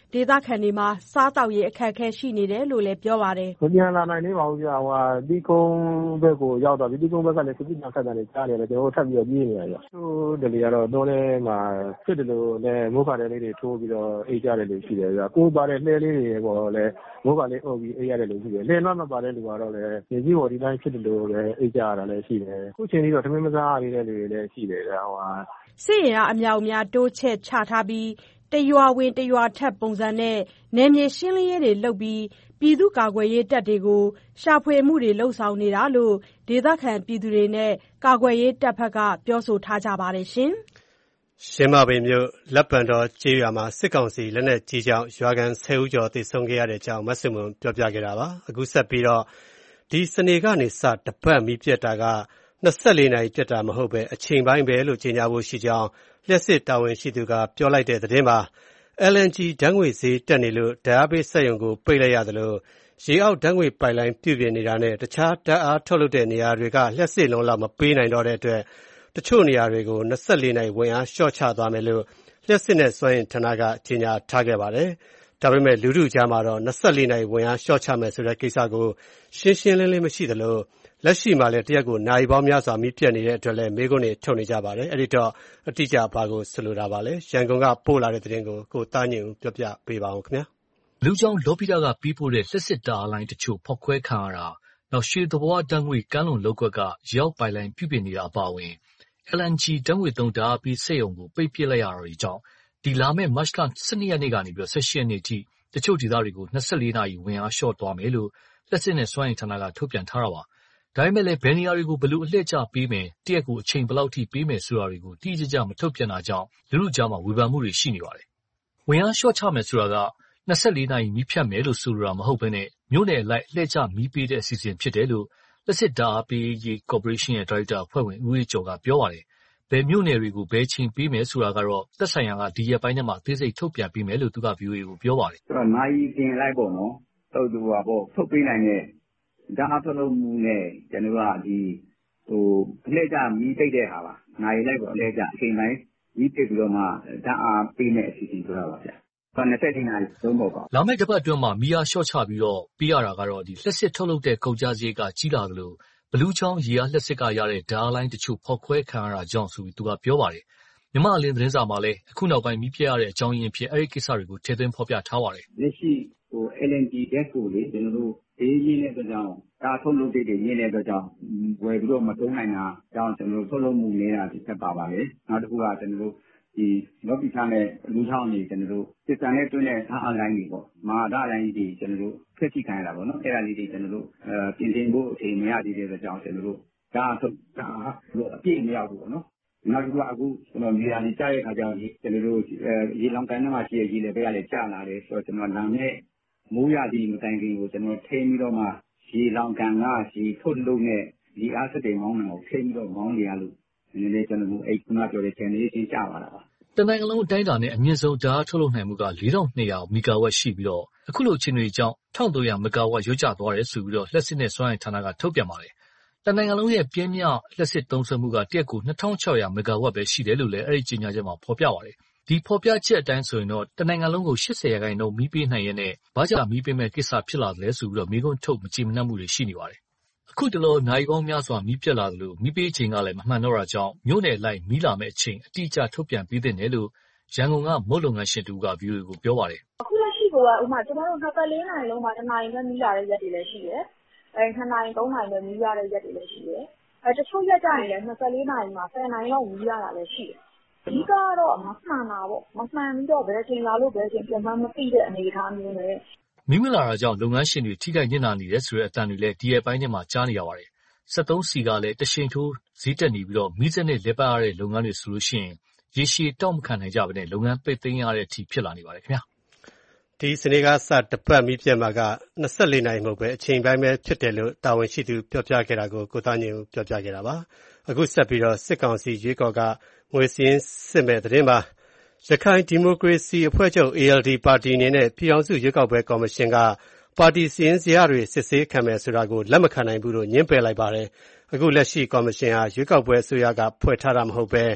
ဒေသခံတွေမှာစားသောက်ရေးအခက်အခဲရှိနေတယ်လို့လည်းပြောပါတယ်။မပြန်လာနိုင်သေးပါဘူးဗျာ။ဟိုဟာတီးကုန်းဘက်ကိုရောက်တော့တီးကုန်းဘက်ကလည်းစစ်တပ်ခတ်တာတွေကြားနေတယ်ကျွန်တော်တို့ထပ်ပြီးတော့ပြေးနေရတယ်ဗျ။ဟိုတလေကတော့တော့လဲမှာဖြစ်တယ်လို့လည်းမိုးခါတဲ့လေးတွေထိုးပြီးတော့အေးကြတယ်လို့ရှိတယ်ဗျာ။ကိုယ်ပါတဲ့လှဲလေးတွေပေါ့လေမိုးခါလေးအုပ်ပြီးအေးရတယ်လို့ရှိတယ်။လှဲနွမ်းမပါတဲ့လူကတော့လည်းနေကြီးပေါ်ဒီတိုင်းဖြစ်တယ်လို့လည်းအေးကြရတာလည်းရှိတယ်။ခုချိန်ကြီးတော့သမင်းမစားရတဲ့လူတွေလည်းရှိတယ်ဗျာ။ဟိုဟာစစ်ရင်အမြောက်များတိုးချဲ့ချထားပြီးတရွာဝင်တရွာထက်ပုံစံနဲ့နယ်မြေရှင်းလင်းရေးတွေလုပ်ပြီးပြည်သူ့ကာကွယ်ရေးတပ်တွေကိုရှာဖွေမှုတွေလှုပ်ဆောင်နေတာလို့ဒေသခံပြည်သူတွေနဲ့ကာကွယ်ရေးတပ်ဖက်ကပြောဆိုထားကြပါတယ်ရှင်။ရှင်းမပင်မြို့လက်ပံတော်ကျေးရွာမှာစစ်ကောင်စီလက်နက်ကြီးကြောင့်ရွာကန်ဆယ်ဦးကျော်သေဆုံးခဲ့ရတဲ့အကြောင်းမဆုမွန်ပြောပြခဲ့တာပါ။အခုဆက်ပြီးတော့ဒီစနေကနေစတပတ်မီးပြတ်တာက၂၄နာရီပြတ်တာမဟုတ်ပဲအချိန်ပိုင်းပဲလို့ကြေညာဖို့ရှိကြောင်းလျှက်စစ်တာဝန်ရှိသူကပြောလိုက်တဲ့သတင်းမှာ แอล အန် ဂျီ ဓာတ်ငွေဈေးတက်နေလို့ဓာတ်အားပေးစက်ရုံကိုပိတ်လိုက်ရသလိုရေအောက်ဓာတ်ငွေပိုက်လိုင်းပြုပြင်နေတာနဲ့တခြားဓာတ်အားထုတ်လုပ်တဲ့နေရာတွေကလျှက်စစ်လုံးလောက်မပေးနိုင်တော့တဲ့အတွက်တချို့နေရာတွေကို၂၄နာရီဝင်အားလျှော့ချသွားမယ်လို့လျှက်စစ်နဲ့စွမ်းအင်ဌာနကကြေညာထားခဲ့ပါတယ်။ဒါပေမဲ့လူထုကြားမှာတော့၂၄နာရီဝင်အားလျှော့ချမယ်ဆိုတဲ့ကိစ္စကိုရှင်းရှင်းလင်းလင်းမရှိသလိုလက်ရှိမှာလည်းတရက်ကိုနာရီပေါင်းများစွာမီးပြတ်နေတဲ့အတွက်လည်းမေးခွန်းတွေထုတ်နေကြပါတယ်။အဲ့ဒီတော့အတိအကျဘာကိုဆိုလိုတာပါလဲ။ရန်ကုန်ကပို့လာတဲ့သတင်းကိုကိုသားညင်ဦးပြောပြပေးပါဦးခင်ဗျာ။လူကြောင့်လော်ပီတာကပြီးပို့တဲ့လက်စစ်တာအလိုင်းတချို့ဖောက်ခွဲခံရတာနောက်ရွှေသဘောဓာတ်ငွေကမ်းလွန်လောက်ကွက်ကရောက်ပိုင်လိုင်းပြုပြင်နေတာအပါအဝင် แอล အန် ဂျီ ဓာတ်ငွေသုံးဓာတ်အားပေးစက်ရုံကိုပိတ်ပစ်လိုက်ရတာတွေကြောင့်ဒီလာမယ့်မတ်လ၁၂ရက်နေ့ကနေပြီး၁၈ရက်နေ့ထိတချို့ဒေသတွေကို၂၄နာရီဝင်အားလျှော့သွားမယ်လို့လက်စစ်နဲ့စွမ်းအင်ဌာနကထုတ်ပြန်ထားတာပါ။ဒါပေမဲ့လည်းဘယ်နေရာတွေကိုဘယ်လိုအလှည့်ကျပေးမယ်တရက်ကိုအချိန်ဘယ်လောက်ထိပေးမယ်ဆိုတာတွေကိုတိကျကျမထုတ်ပြန်တာကြောင့်လူလူကြားမှာဝေဖန်မှုတွေရှိနေပါတယ်။ဝင်အားလျှော့ချမယ်ဆိုတာက၂၄နာရီမီးဖြတ်မယ်လို့ဆိုလိုတာမဟုတ်ဘဲနဲ့မြို့နယ်လိုက်အလှည့်ကျမီးပေးတဲ့အစီအစဉ်ဖြစ်တယ်လို့လက်စစ်ဓာတ်အားပေးရေးကော်ပိုရေးရှင်းရဲ့ဒါရိုက်တာအဖွဲ့ဝင်ဦးအေးကျော်ကပြောပါတယ်။ဘယ်မြို့နယ်တွေကိုဘယ်ချိန်ပေးမယ်ဆိုတာကတော့သက်ဆိုင်ရာကဒီရက်ပိုင်းထဲမှာအသေးစိတ်ထုတ်ပြန်ပေးမယ်လို့သူက ဗွီအိုအေ ကိုပြောပါတယ်။ဆိုတော့နိုင်တင်လိုက်ပေါ့နော်။တော့သူကပေါ့ထုတ်ပေးနိုင်တဲ့ဓာတ်အားထုတ်လုပ်မှုနဲ့ကျွန်တော်ကဒီဟိုအလှည့်ကျမီးပိတ်တဲ့ဟာပါ။နိုင်လိုက်ပေါ့အလှည့်ကျအချိန်တိုင်းမီးပိတ်ပြီးတော့မှဓာတ်အားပေးမယ့်အစီအစဉ်ဆိုတာပါဗျာ။၂၄နာရီသုံးပေါ့ပါလာမယ့်တစ်ပတ်အတွင်းမှာမီးအားလျှော့ချပြီးတော့ပေးရတာကတော့ဒီလက်စစ်ထုတ်လုပ်တဲ့ကုန်ကျစရိတ်ကကြီးလာသလိုဘလူးချောင်းရေအားလက်စစ်ကရတဲ့ဓာတ်လိုင်းတချို့ဖောက်ခွဲခံရတာကြောင့်ဆိုပြီးသူကပြောပါတယ်မြမအလင်းသတင်းစာမှာလည်းအခုနောက်ပိုင်းမီးပြရတဲ့အကြောင်းရင်းဖြစ်အဲ့ဒီကိစ္စတွေကိုထည့်သွင်းဖော်ပြထားပါတယ်လက်ရှိဟို แอล အန် ဂျီ gas ကိုလေကျွန်တော်တို့အေးရင်းတဲ့အတွက်ကြောင့်ဒါထုတ်လုပ်တဲ့ရင်းတဲ့အတွက်ကြောင့်ဝယ်ပြီးတော့မသုံးနိုင်တာကြောင့်ကျွန်တော်တို့ထုတ်လုပ်မှုနေတာဒီသက်ပါပါလေနောက်တစ်ခုကကျွန်တော်တို့ဒီလော်ပီထားတဲ့လူချောင်းတွေကျွန်တော်တို့စစ်တမ်းနဲ့တွင်းတဲ့အားအလိုင်းတွေပေါ့မာဓာအလိုင်းတွေကျွန်တော်တို့ဖျက်ဆီးခံရတာပေါ့နော်အဲ့ဒါလေးတွေကျွန်တော်တို့အဲပြင်ဆင်ဖို့အချိန်မရသေးတဲ့အတွက်ကြောင့်ကျွန်တော်တို့ဒါထုတ်ဒါအပြည့်မရောက်ဘူးပေါ့နော်နောက်တစ်ခုကအခုကျွန်တော်နေရာကြီးကြားတဲ့ခါကျတော့ကျွန်တော်တို့ရေလောင်ကန်ထဲမှာရှိတဲ့ရေလေဘက်ကလည်းကျလာတယ်ဆိုတော့ကျွန်တော်လာမဲ့မိုးရသည်မတိုင်ခင်ကိုကျွန်တော်ထိန်းပြီးတော့မှရေလောင်ကန်ကရေထုတ်လို့နဲ့ဒီအားစက်တွေမောင်းတာကိုထိန်းပြီးတော့မောင်းနေရလို့ဒီနေ့ကျွန်တော်တို့အဲ့ခုနပြောတဲ့ generation ကျပါတာပါတနိုင်ငံလုံးအတိုင်းအတာနဲ့အမြင့်ဆုံးဓာတ်ထုတ်လုပ်နိုင်မှုက၄ထောင်၂ရာမီဂါဝက်ရှိပြီးတော့အခုလိုအခြေအနေကြောင့်၁၃၀၀မီဂါဝက်လျော့ကျသွားတယ်ဆိုပြီးတော့လက်စစ်နဲ့စွမ်းအင်ဌာနကထုတ်ပြန်ပါတယ်။တနိုင်ငံလုံးရဲ့ပြင်းပြလက်စစ်သုံးစွဲမှုကတရက်ကို၂၆၀၀မီဂါဝက်ပဲရှိတယ်လို့လည်းအဲ့ဒီကြေညာချက်မှာဖော်ပြပါတယ်။ဒီဖော်ပြချက်အတိုင်းဆိုရင်တော့တနိုင်ငံလုံးကို၈၀ရာခိုင်နှုန်းမီးပေးနိုင်ရဲ့နဲ့ဘာကြောင့်မီးပေးမဲ့ကိစ္စဖြစ်လာတယ်ဆိုပြီးတော့မိကုန်းထုတ်မကြည်မနှက်မှုတွေရှိနေပါတယ်။အခုတလောနိုင်ပေါင်းများစွာမီးပြတ်လာသလိုမီးပေးချိန်ကလည်းမမှန်တော့တာကြောင့်မြို့နယ်လိုက်မီးလာမဲ့အချိန်အတိအကျထုတ်ပြန်ပေးတဲ့နယ်လို့ရန်ကုန်ကမုတ်လုပ်ငန်းရှင်တူက ဗွီအိုအေ ကိုပြောပါတယ်အခုလက်ရှိကဥမာကျွန်တော်တို့၂၄နာရီလုံးမှာတစ်နာရီပဲမီးလာတဲ့ရက်တွေလည်းရှိတယ်အဲနှစ်နာရီသုံးနာရီပဲမီးရတဲ့ရက်တွေလည်းရှိတယ်အဲတချို့ရက်ကြရင်လည်း၂၄နာရီမှာ၁၀နာရီလောက်မီးရတာလည်းရှိတယ်အဓိကတော့မမှန်တာပေါ့မမှန်ပြီးတော့ဘယ်ချိန်လာလို့ဘယ်ချိန်ပြန်မှမသိတဲ့အနေအထားမျိုးနဲ့မီးမလာတာကြောင့်လုပ်ငန်းရှင်တွေထိခိုက်ညစ်နာနေတယ်ဆိုတဲ့အတန်တွေလည်းဒီရက်ပိုင်းထဲမှာကြားနေရပါတယ်စက်သုံးစီကလည်းတရှိန်ထိုးဈေးတက်နေပြီးတော့မီးစက်နဲ့လက်ပတ်ရတဲ့လုပ်ငန်းတွေဆိုလို့ရှိရင်ရေရှည်တောက်မခံနိုင်ကြဘဲနဲ့လုပ်ငန်းပိတ်သိမ်းရတဲ့အထိဖြစ်လာနေပါတယ်ခင်ဗျာဒီစနေကစတပတ်မီးပြတ်မှာက၂၄နာရီမဟုတ်ပဲအချိန်ပိုင်းပဲဖြစ်တယ်လို့တာဝန်ရှိသူပြောပြခဲ့တာကိုကိုသားညင်ပြောပြခဲ့တာပါအခုဆက်ပြီးတော့စစ်ကောင်စီရွေးကော်ကငွေစင်းစစ်မဲ့သတင်းပါရခိုင်ဒီမိုကရေစီအဖွဲ့ချုပ် အေ အယ် ဒီ ပါတီအနေနဲ့ပြည်အောင်စုရွေးကောက်ပွဲကော်မရှင်ကပါတီစည်းစရာတွေစစ်ဆေးခံမယ်ဆိုတာကိုလက်မခံနိုင်ဘူးလို့ညှင်းပယ်လိုက်ပါတယ်အခုလက်ရှိကော်မရှင်ဟာရွေးကောက်ပွဲအစိုးရကဖွဲ့ထားတာမဟုတ်ပဲ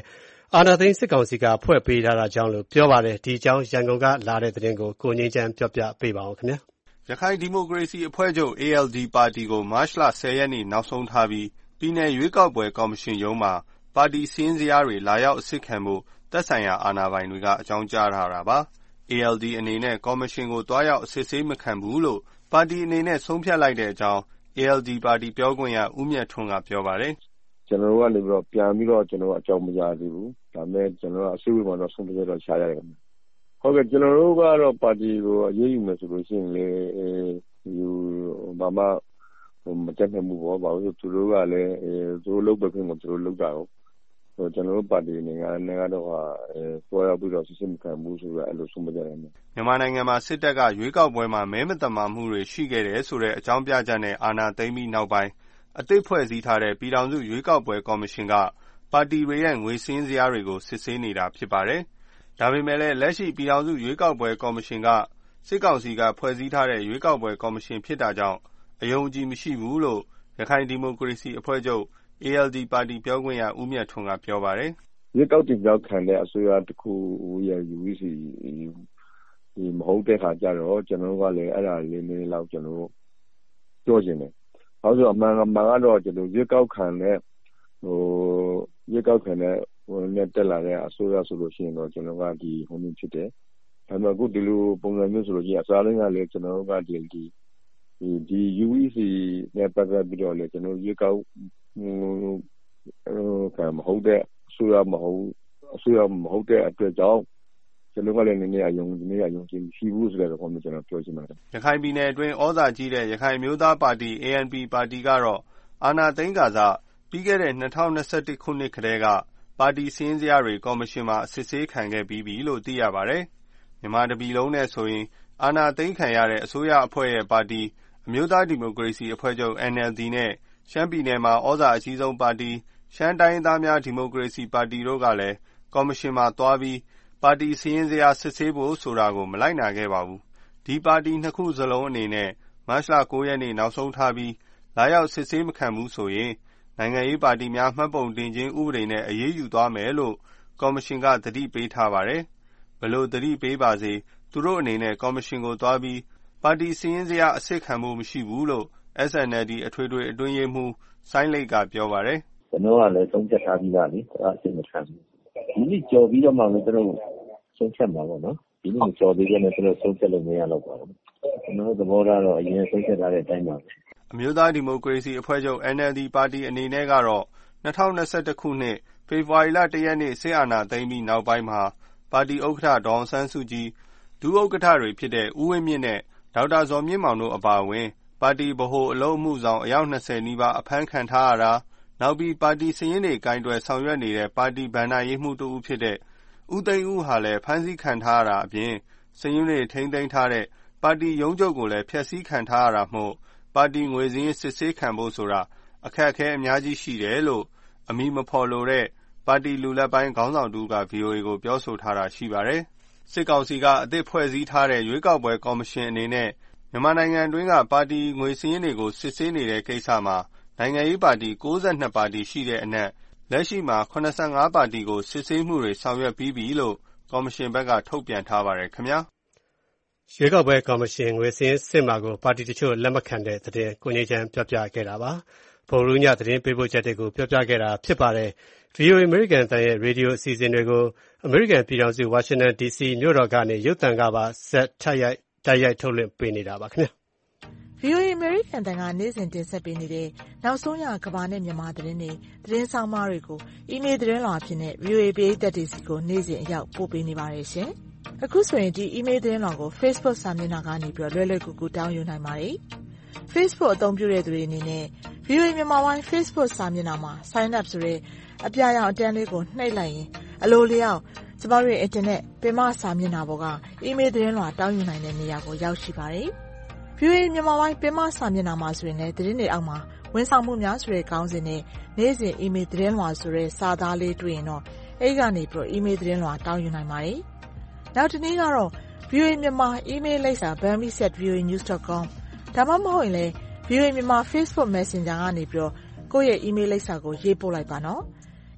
အာဏာသိမ်းစစ်ကောင်စီကဖွဲ့ပေးထားတာကြောင့်လို့ပြောပါတယ်။ဒီအကြောင်းရန်ကုန်ကလာတဲ့သတင်းကိုကိုငြိမ်းချမ်းပြောပြပေးပါဦးခင်ဗျာ။ရခိုင်ဒီမိုကရေစီအဖွဲ့ချုပ် A L D ပါတီကိုမတ်လဆယ်ရက်နေ့နောက်ဆုံးထားပြီးပြည်내ရွေးကောက်ပွဲကော်မရှင်ရုံးမှာပါတီစည်းစရာတွေလာရောက်အစစ်ခံမှုသက်ဆိုင်ရာအာဏာပိုင်တွေကအကြောင်းကြားထားတာပါ။ A L D အနေနဲ့ကော်မရှင်ကိုတွားရောက်အစစ်ဆေးမခံဘူးလို့ပါတီအနေနဲ့ဆုံးဖြတ်လိုက်တဲ့အကြောင်း A L D ပါတီပြောခွင့်ရဦးမြတ်ထွန်းကပြောပါတယ်။ကျွန်တော်တို့ကနေပြီးတော့ပြန်ပြီးတော့ကျွန်တော်အကြောင်းမကြားသေးဘူး။ဒါပေမဲ့ကျွန်တော်ကအစည်းအဝေးမှာတော့ဆုံးဖြတ်တော့ရှားရတယ်ခင်ဗျ။ဟုတ်ကဲ့ကျွန်တော်တို့ကတော့ပါတီကိုအရေးယူမယ်ဆိုလို့ရှိရင်လေဒီဘာမှမတက်နိုင်ဘူးပေါ့။ဘာလို့သူတို့ကလည်းသူတို့လုပ်ပဲခင်ဗျသူတို့လုပ်တာကိုကျွန်တော်တို့ပါတီအနေနဲ့ကတော့ဟာပေါ်ရောက်ပြီးတော့စစ်စစ်မခံဘူးဆိုတော့အဲ့လိုဆုံးဖြတ်ရတယ်မြန်မာနိုင်ငံမှာစစ်တပ်ကရွေးကောက်ပွဲမှာမဲမတမာမှုတွေရှိခဲ့တယ်ဆိုတဲ့အကြောင်းပြချက်နဲ့အာဏာသိမ်းပြီးနောက်ပိုင်းအသစ်ဖွဲ့စည်းထားတဲ့ပြည်ထောင်စုရွေးကောက်ပွဲကော်မရှင်ကပါတီတွေရဲ့ငွေစင်းစရာတွေကိုစစ်ဆေးနေတာဖြစ်ပါတယ်။ဒါပေမဲ့လည်းလက်ရှိပြည်ထောင်စုရွေးကောက်ပွဲကော်မရှင်ကစစ်ကောင်စီကဖွဲ့စည်းထားတဲ့ရွေးကောက်ပွဲကော်မရှင်ဖြစ်တာကြောင့်အယုံကြည်မရှိဘူးလို့ရခိုင်ဒီမိုကရေစီအဖွဲ့ချုပ် A L D ပါတီပြောခွင့်ရဦးမြတ်ထွန်းကပြောပါတယ်။ရွေးကောက်တင်မြှောက်ခံတဲ့အစိုးရတစ်ခုရဲ့ U E C ဒီမဟုတ်တဲ့ခါကျတော့ကျွန်တော်တို့ကလည်းအဲ့ဒါလေးနည်းလောက်ကျွန်တော်တို့ပြောချင်တယ်။ဘာလို့အမှန်ကမှန်ကတော့ကျွန်တော်ရွေးကောက်ခံတဲ့ဟိုရွေးကောက်ခံတဲ့ဟိုနဲ့တက်လာတဲ့အစိုးရဆိုလို့ရှိရင်တော့ကျွန်တော်ကဒီဟိုမျိုးဖြစ်တယ်။ဒါပေမဲ့အခုဒီလိုပုံစံမျိုးဆိုလို့ရှိရင်အစားလေးကလည်းကျွန်တော်တို့ကဒီဒီဒီ U E C နဲ့ပတ်သက်ပြီးတော့လည်းကျွန်တော်ရွေးကောက်ဟိုကမဟုတ်တဲ့အစိုးရမဟုတ်အစိုးရမဟုတ်တဲ့အတွက်ကြောင့်ကျွန်တော်ကလည်းနည်းနည်းအယုံနည်းနည်းအယုံကြည်ရှိဘူးဆိုတဲ့ကောမျိုးကျွန်တော်ပြောချင်ပါတယ်ရခိုင်ပြည်နယ်အတွင်းဩဇာကြီးတဲ့ရခိုင်မျိုးသားပါတီ A N P ပါတီကတော့အာဏာသိမ်းကာစပြီးခဲ့တဲ့၂၀၂၁ခုနှစ်ကတည်းကပါတီစည်းစရာတွေကော်မရှင်မှာအစစ်ဆေးခံခဲ့ပြီးပြီလို့သိရပါတယ်မြန်မာတပြည်လုံးနဲ့ဆိုရင်အာဏာသိမ်းခံရတဲ့အစိုးရအဖွဲ့ရဲ့ပါတီအမျိုးသားဒီမိုကရေစီအဖွဲ့ချုပ် N L D နဲ့ရှမ်းပြည်နယ်မှာဩဇာအကြီးဆုံးပါတီရှမ်းတိုင်းသားများဒီမိုကရေစီပါတီတို့ကလည်းကော်မရှင်မှာတွားပြီးပါတီစည်းရင်းစရာစစ်ဆေးဖို့ဆိုတာကိုမလိုက်နာခဲ့ပါဘူး။ဒီပါတီနှစ်ခုစလုံးအနေနဲ့မတ်လ၉ရက်နေ့နောက်ဆုံးထားပြီးလာရောက်စစ်ဆေးမခံဘူးဆိုရင်နိုင်ငံရေးပါတီများမှတ်ပုံတင်ခြင်းဥပဒေနဲ့အရေးယူသွားမယ်လို့ကော်မရှင်ကသတိပေးထားပါတယ်။ဘလို့သတိပေးပါစေသူတို့အနေနဲ့ကော်မရှင်ကိုတွားပြီးပါတီစည်းရင်းစရာအစစ်ခံမှုမရှိဘူးလို့ S N L D အထွေထွေအတွင်းရေးမှူးစိုင်းလိတ်ကပြောပါတယ်။ကျွန်တော်ကလည်းသုံးချက်ထားပြီးသားလေအစစ်မခံဘူး။ဒီနေ့ကြော်ပြီးတော့မှလည်းကျွန်တော်ဆုံးဖြတ်မှာပေါ့နော်။ဒီနေ့ကြော်ပြီးတော့လည်းကျွန်တော်ဆုံးဖြတ်လို့မရတော့ပါဘူး။ကျွန်တော်သဘောထားတော့အရင်ဆုံးဖြတ်ထားတဲ့အတိုင်းပါပဲ။အမျိုးသားဒီမိုကရေစီအဖွဲ့ချုပ် N L D ပါတီအနေနဲ့ကတော့၂၀၂၁ခုနှစ်ဖေဖော်ဝါရီလ၁ရက်နေ့စစ်အာဏာသိမ်းပြီးနောက်ပိုင်းမှာပါတီဥက္ကဋ္ဌဒေါအောင်ဆန်းစုကြည်ဒုဥက္ကဋ္ဌတွေဖြစ်တဲ့ဦးဝင်းမြင့်နဲ့ဒေါက်တာဇော်မြင့်မောင်တို့အပါအဝင်ပါတီဗဟိုအလုံးမှုဆောင်အယောက်၂၀နီးပါးအဖမ်းခံထားရတာနောက်ပြီးပါတီစည်ရင်းတွေကင်တွယ်ဆောင်ရွက်နေတဲ့ပါတီဗန္ဒာရေးမှုတို့ဖြစ်တဲ့ဦးသိန်းဦးဟာလည်းဖမ်းဆီးခံထားရတာအပြင်စည်ရင်းတွေထိန်းသိမ်းထားတဲ့ပါတီရုံးချုပ်ကိုလည်းဖျက်ဆီးခံထားရတာမို့ပါတီငွေစည်းစစ်ဆေးခံဖို့ဆိုတာအခက်အခဲအများကြီးရှိတယ်လို့အမည်မဖော်လိုတဲ့ပါတီလူလက်ပိုင်းခေါင်းဆောင်တူက V O A ကိုပြောဆိုထားတာရှိပါတယ်။စစ်ကောင်စီကအသစ်ဖွဲ့စည်းထားတဲ့ရွေးကောက်ပွဲကော်မရှင်အနေနဲ့မြန်မာနိုင်ငံတွင်းကပါတီငွေစည်းရင်းတွေကိုစစ်ဆေးနေတဲ့ကိစ္စမှာနိုင်ငံရေးပါတီ၉၂ပါတီရှိတဲ့အနက်လက်ရှိမှာ၇၅ပါတီကိုစစ်ဆေးမှုတွေဆောင်ရွက်ပြီးပြီလို့ကော်မရှင်ဘက်ကထုတ်ပြန်ထားပါတယ်ခင်ဗျာ။ရွေးကောက်ပွဲကော်မရှင်ငွေစည်းစစ်မှာကိုပါတီတချို့လက်မခံတဲ့သတင်းကိုနေချမ်းပြောပြခဲ့တာပါ။ဗုဒ္ဓညသတင်းပေးပို့ချက်တွေကိုပြောပြခဲ့တာဖြစ်ပါတယ်။ V O A အမေရိကန်တန်ရဲ့ရေဒီယိုအစီအစဉ်တွေကိုအမေရိကန်ပြည်ထောင်စုဝါရှင်တန် D C မြို့တော်ကနေရုပ်သံကပါဆက်ထပ်ရိုက်တိုက်ရိုက်ထုတ်လွှင့်ပေးနေတာပါခင်ဗျာ။ V O A အမေရိကန်တန်ကနေ့စဉ်တင်ဆက်ပေးနေတဲ့နောက်ဆုံးရကမ္ဘာနဲ့မြန်မာသတင်းတွေသတင်းဆောင်မတွေကိုအီးမေးလ်သတင်းလွှာအဖြစ်နဲ့ V O A ပရိသတ်တွေစီကိုနေ့စဉ်အရောက်ပို့ပေးနေပါတယ်ရှင်။အခုဆိုရင်ဒီအီးမေးလ်သတင်းလွှာကို Facebook စာမျက်နှာကနေပြီးလွယ်လွယ်ကူကူတောင်းယူနိုင်ပါတယ်။ Facebook အသုံးပြုတဲ့သူတွေအနေနဲ့ V O A မြန်မာပိုင်း Facebook စာမျက်နှာမှာ Sign up ဆိုတဲ့အပြာရောင်အတန်းလေးကိုနှိပ်လိုက်ရင်အလိုလျောက်ကျမတို့ရဲ့ Internet ပင်မစာမျက်နှာပေါ်ကအီးမေးလ်သတင်းလွှာတောင်းယူနိုင်တဲ့နေရာကိုရောက်ရှိပါတယ်။ V O A မြန်မာပိုင်းပင်မစာမျက်နှာမှာဆိုရင်လည်းသတင်းတွေအောက်မှာဝန်ဆောင်မှုများဆိုတဲ့ခေါင်းစဉ်နဲ့နေ့စဉ်အီးမေးလ်သတင်းလွှာဆိုတဲ့စာသားလေးတွေ့ရင်တော့အဲဒီကနေပြီးအီးမေးလ်သတင်းလွှာတောင်းယူနိုင်ပါတယ်။နောက်တစ်နည်းကတော့ V O A မြန်မာအီးမေးလ်လိပ်စာ bambi at v o a news dot com ဒါမှမဟုတ်ရင်လည်း V O A မြန်မာ Facebook Messenger ကနေပြီးကိုယ့်ရဲ့အီးမေးလ်လိပ်စာကိုရေးပို့လိုက်ပါနော်။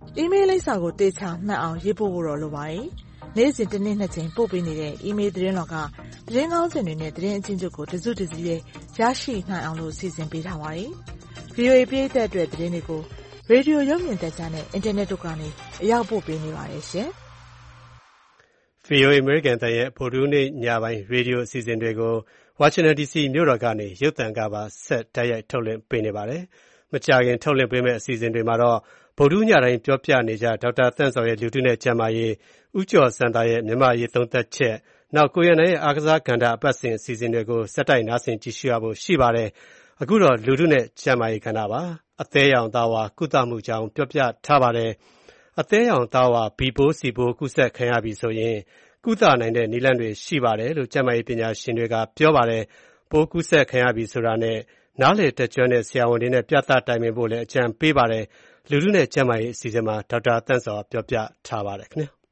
အီးမေးလ်လိပ်စာကိုတေချာမှတ်အောင်ရေးပို့ဖို့တော့လိုပါတယ်။နေ့စဉ်တစ်နေ့နှစ်ကြိမ်ပို့ပေးနေတဲ့အီးမေးလ်သတင်းလောကသတင်းကောင်းစင်တွေနဲ့သတင်းအချင်းချုပ်ကိုတစုတစည်းရရှိနိုင်အောင်လို့စီစဉ်ပေးထားပါတယ်။ ဗီအိုအေ ပြည်သက်အတွက်သတင်းတွေကိုရေဒီယိုရုပ်မြင်သံကြားနဲ့အင်တာနက်တို့ကနေအရောက်ပို့ပေးနေပါတယ်ရှင်။ဗီအိုအေ အမေရိကန်အသံရဲ့ဗုဒ္ဓဟူးနေ့ညပိုင်းရေဒီယိုအစီအစဉ်တွေကိုဝါရှင်တန်ဒီစီမြို့တော်ကနေရုပ်သံကပါဆက်တိုက်ရိုက်ထုတ်လွှင့်ပေးနေပါတယ်။မကြာခင်ထုတ်လွှင့်ပေးမယ့်အစီအစဉ်တွေမှာတော့ဗုဒ္ဓဟူးညတိုင်းပြောပြနေကြဒေါက်တာသန့်စောရဲ့လူထုနဲ့ကျန်းမာရေး၊ဦးကျော်စံသားရဲ့မြန်မာ့အရေးသုံးသပ်ချက်၊နောက်ကိုရန်နိုင်ရဲ့အားကစားကဏ္ဍအပတ်စဉ်အစီအစဉ်တွေကိုဆက်တိုက်နားဆင်ကြည့်ရှုရဖို့ရှိပါတယ်။အခုတော့လူထုနဲ့ကျန်းမာရေးကဏ္ဍပါ။အသည်းယောင်သားဝါကုသမှုအကြောင်းပြောပြထားပါတယ်။အသည်းယောင်သားဝါ B ပိုး C ပိုးကူးစက်ခံရပြီဆိုရင်ကုသနိုင်တဲ့နည်းလမ်းတွေရှိပါတယ်လို့ကျန်းမာရေးပညာရှင်တွေကပြောပါတယ်။ပိုးကူးစက်ခံရပြီဆိုတာနဲ့နားလည်တတ်ကျွမ်းတဲ့ဆရာဝန်တွေနဲ့ပြသတိုင်ပင်ဖို့လည်းအကြံပေးပါတယ်။လူထုနဲ့ကျန်းမာရေးအစီအစဉ်မှာဒေါက်တာသန့်စောပြောပြထားပါတယ်ခင်ဗျာ။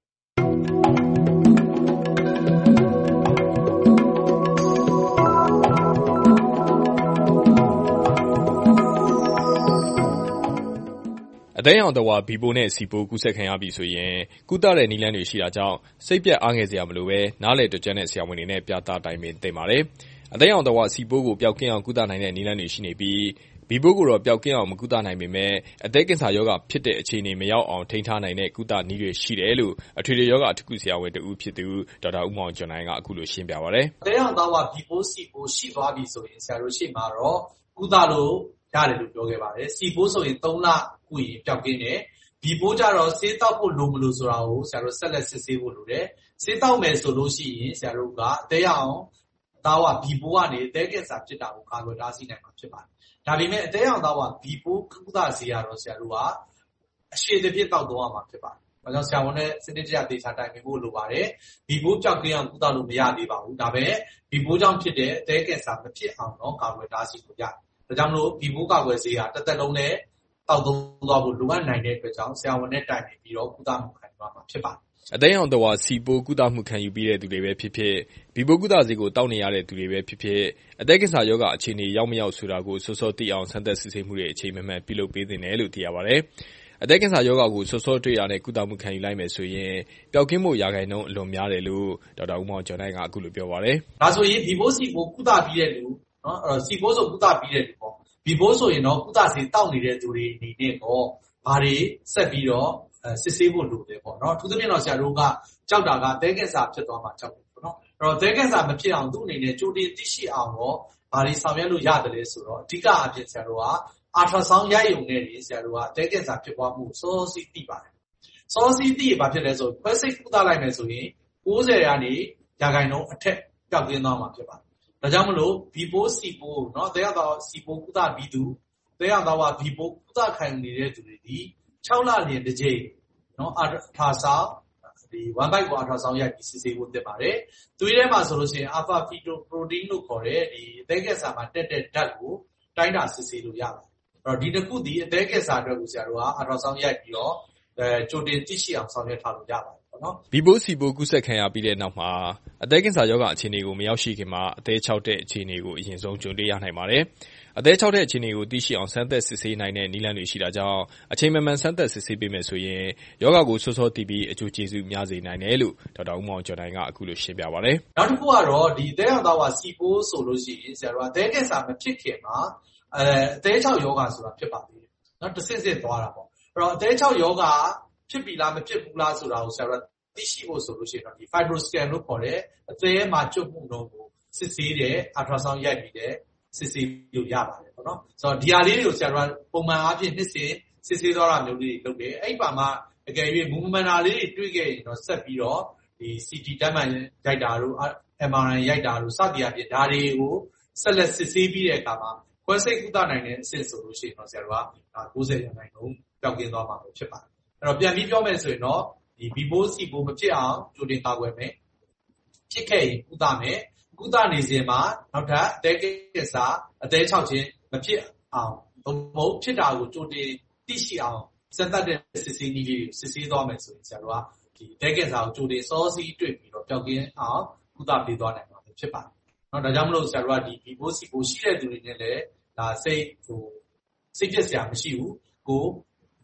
အသည်းယောင်သားဝါ B ပိုးနဲ့ C ပိုးကူးစက်ခံရပြီဆိုရင်ကုသတဲ့နည်းလမ်းတွေရှိတာကြောင့်စိတ်ပျက်အားငယ်စရာမလိုပဲနားလည်တတ်ကျွမ်းတဲ့ဆရာဝန်တွေနဲ့ပြသတိုင်ပင်သင့်ပါတယ်။အသည်းယောင်သားဝါ C ပိုးကိုပျောက်ကင်းအောင်ကုသနိုင်တဲ့နည်းလမ်းတွေရှိနေပြီး B ပိုးကိုတော့ပျောက်ကင်းအောင်မကုသနိုင်ပေမဲ့အသည်းကင်ဆာရောဂါဖြစ်တဲ့အခြေအနေမရောက်အောင်ထိန်းထားနိုင်တဲ့ကုသနည်းတွေရှိတယ်လို့အထွေထွေရောဂါအထူးကုဆရာဝန်တဦးဖြစ်သူဒေါက်တာဦးမောင်ကျော်နိုင်ကအခုလိုရှင်းပြပါတယ်။အသည်းယောင်သားဝါ B ပိုး C ပိုးရှိသွားပြီဆိုရင်ဆရာတို့ရှေ့မှာတော့ကုသလို့ရတယ်လို့ပြောခဲ့ပါတယ်။ C ပိုးဆိုရင်သုံးလကုရင်ပျောက်ကင်းတယ်။ B ပိုးကြတော့ဆေးတောက်ဖို့လိုမလို့ဆိုတာကိုဆရာတို့ဆက်လက်စစ်ဆေးဖို့လိုတယ်။ဆေးတောက်မယ်ဆိုလို့ရှိရင်ဆရာတို့ကအသည်းယောင်သားဝါ B ပိုးကနေအသည်းကင်ဆာဖြစ်တာကိုကာကွယ်တားဆီးနိုင်မှာဖြစ်ပါတယ်။ဒါပေမဲ့အသည်းယောင်သားဝါ B ပိုးကုသဆေးရတော့ဆရာတို့ကအရှည်တစ်ပြည့်တောက်သုံးရမှာဖြစ်ပါတယ်။ဒါကြောင့်ဆရာဝန်နဲ့စနစ်တကျသေချာတိုင်ပင်ဖို့လိုပါတယ်။ B ပိုးပျောက်ကင်းအောင်ကုသလို့မရသေးပါဘူး။ဒါပေမဲ့ B ပိုးကြောင့်ဖြစ်တဲ့အသည်းကင်ဆာမဖြစ်အောင်တော့ကာကွယ်တားဆီးလို့ရတယ်။ဒါကြောင့်မလို့ B ပိုးကာကွယ်ဆေးဟာတစ်သက်လုံးနဲ့တောက်သုံးသွားဖို့လိုအပ်နိုင်တဲ့အတွက်ကြောင့်ဆရာဝန်နဲ့တိုင်ပင်ပြီးတော့ကုသမှုခံယူရမှာဖြစ်ပါတယ်။အသည်းယောင်သားဝါ C ပိုးကုသမှုခံယူပြီးတဲ့သူတွေပဲဖြစ်ဖြစ် B ပိုးကုသဆေးကိုတောက်နေရတဲ့သူတွေပဲဖြစ်ဖြစ်အသည်းကင်ဆာရောဂါအခြေအနေရောက်မရောက်ဆိုတာကိုစောစောသိအောင်စမ်းသပ်စစ်ဆေးမှုတွေအချိန်မှန်မှန်ပြုလုပ်ပေးသင့်တယ်လို့သိရပါတယ်။အသည်းကင်ဆာရောဂါကိုစောစောတွေ့ရတဲ့ကုသမှုခံယူလိုက်မယ်ဆိုရင်ပျောက်ကင်းမှုရာခိုင်နှုန်းအလွန်များတယ်လို့ဒေါက်တာဦးမောင်ကျော်နိုင်ကအခုလိုပြောပါတယ်။ဒါဆိုရင် B ပိုး C ပိုးကုသပြီးတဲ့လူနော်အဲ့တော့ C ပိုးဆိုကုသပြီးတဲ့လူပေါ့။ B ပိုးဆိုရင်တော့ကုသဆေးတောက်နေတဲ့သူတွေအနေနဲ့တော့ဘာတွေဆက်ပြီးတော့စစ်ဆေးဖို့လိုတယ်ပေါ့နော်။အထူးသဖြင့်တော့ဆရာတို့ကကြောက်တာကအသည်းကင်ဆာဖြစ်သွားမှာကြောက်တယ်ပေါ့နော်။အဲ့တော့အသည်းကင်ဆာမဖြစ်အောင်သူ့အနေနဲ့ကြိုတင်သိရှိအောင်တော့ဘာတွေဆောင်ရွက်လို့ရတယ်လဲဆိုတော့အဓိကအဖြစ်ဆရာတို့ကအာထရာဆောင်းရိုက်ရုံနဲ့နေဆရာတို့ကအသည်းကင်ဆာဖြစ်ပွားမှုစောစီးသိပါတယ်။စောစီးသိရဘာဖြစ်လဲဆိုခွဲစိတ်ကုသလိုက်မယ်ဆိုရင်ကိုးဆယ်ရာနေရာခိုင်နှုန်းအထက်ပျောက်ကင်းသွားမှာဖြစ်ပါတယ်။ဒါကြောင့်မလို့ B ပိုး C ပိုးနော်အသည်းယောင်သားဝါ C ပိုးကုသပြီးသူအသည်းယောင်သားဝါ B ပိုးကုသခံယူနေတဲ့သူတွေဒီခြောက်လလျင်တစ်ကြိမ်နော်အာထရာဆောင်းဒီ one byte ကိုအာထရာဆောင်းရိုက်ပြီးစစ်ဆေးဖို့တက်ပါတယ်။သူထဲမှာဆိုလို့ရှိရင် alpha fetoprotein လို့ခေါ်တဲ့ဒီအသည်းကင်ဆာမှာတက်တဲ့ဓာတ်ကိုတိုင်းတာစစ်ဆေးလို့ရပါတယ်။အဲ့တော့ဒီတစ်ခုဒီအသည်းကင်ဆာအတွက်ကိုဆရာတို့ကအာထရာဆောင်းရိုက်ပြီးတော့အဲကြိုတင်သိရှိအောင်ဆောင်ရွက်ထားလို့ရပါတယ်ပေါ့နော်။ B ပိုး C ပိုးကူးစက်ခံရပြီးတဲ့နောက်မှာအသည်းကင်ဆာရောဂါအခြေအနေကိုမရောက်ရှိခင်မှာအသည်းချောက်တဲ့အခြေအနေကိုအရင်ဆုံးကြုံတွေ့ရနိုင်ပါတယ်။အသည်းချောက်တဲ့အခြေအနေကိုသိရှိအောင်စမ်းသပ်စစ်ဆေးနိုင်တဲ့နည်းလမ်းတွေရှိတာကြောင့်အချိန်မှန်မှန်စမ်းသပ်စစ်ဆေးပေးမယ်ဆိုရင်ရောဂါကိုစောစောသိပြီးအကျိုးကျေးဇူးများစေနိုင်တယ်လို့ဒေါက်တာဦးမောင်ကျော်နိုင်ကအခုလိုရှင်းပြပါတယ်။နောက်တစ်ခုကတော့ဒီအသည်းယောင်သားဝါ C ပိုးဆိုလို့ရှိရင်ဆရာတို့ကအသည်းကင်ဆာမဖြစ်ခင်မှာအဲအသည်းချောက်ရောဂါဆိုတာဖြစ်ပါသေးတယ်။နော်တစ်ဆင့်ဆင့်သွားတာပေါ့။အဲ့တော့အသည်းချောက်ရောဂါဖြစ်ပြီလားမဖြစ်ဘူးလားဆိုတာကိုဆရာတို့သိရှိဖို့ဆိုလို့ရှိရင်တော့ဒီ fibroscan လို့ခေါ်တဲ့အသည်းမှာကျွတ်မှုနှုန်းကိုစစ်ဆေးတဲ့အာထရာဆောင်းရိုက်ပြီးတဲ့စစ်ဆေးလို့ရပါတယ်ပေါ့နော်။ဆိုတော့ဒီဟာလေးတွေကိုဆရာတို့ကပုံမှန်အားဖြင့်နှစ်စဉ်စစ်ဆေးသွားတာမျိုးလေးတွေလုပ်တယ်။အဲ့ပါမှာအကယ်၍မူမမှန်တာလေးတွေတွေ့ခဲ့ရင်တော့ဆက်ပြီးတော့ဒီ C T ဓာတ်မှန်ရိုက်တာတို့ M R I ရိုက်တာတို့စသည်အပြင်ဒါတွေကိုဆက်လက်စစ်ဆေးပြီးတဲ့အခါမှာခွဲစိတ်ကုသနိုင်တဲ့အဆင့်ဆိုလို့ရှိရင်တော့ဆရာတို့ကကိုးဆယ်ရာခိုင်နှုန်းပျောက်ကင်းသွားမှာဖြစ်ပါတယ်။အဲ့တော့ပြန်ပြီးပြောမယ်ဆိုရင်တော့ဒီ B ပိုး C ပိုးမဖြစ်အောင်ကြိုတင်ကာကွယ်မယ်။ဖြစ်ခဲ့ရင်ကုသမယ်။ကုသနေစဉ်မှာနောက်ထပ်အသည်းကင်ဆာအသည်းချောက်ခြင်းမဖြစ်အောင်ဘုံဘုံဖြစ်တာကိုကြိုတင်သိရှိအောင်စမ်းသပ်တဲ့စစ်ဆေးနည်းလေးကိုစစ်ဆေးသွားမယ်ဆိုရင်ဆရာတို့ကဒီအသည်းကင်ဆာကိုကြိုတင်စောစီးတွေ့ပြီးတော့ပျောက်ကင်းအောင်ကုသပေးသွားနိုင်မှာဖြစ်ပါတယ်။နော်ဒါကြောင့်မလို့ဆရာတို့ကဒီ B ပိုး C ပိုးရှိတဲ့သူတွေနဲ့လည်းဒါစိတ်ဟိုစိတ်ပြည့်စရာမရှိဘူး။ကို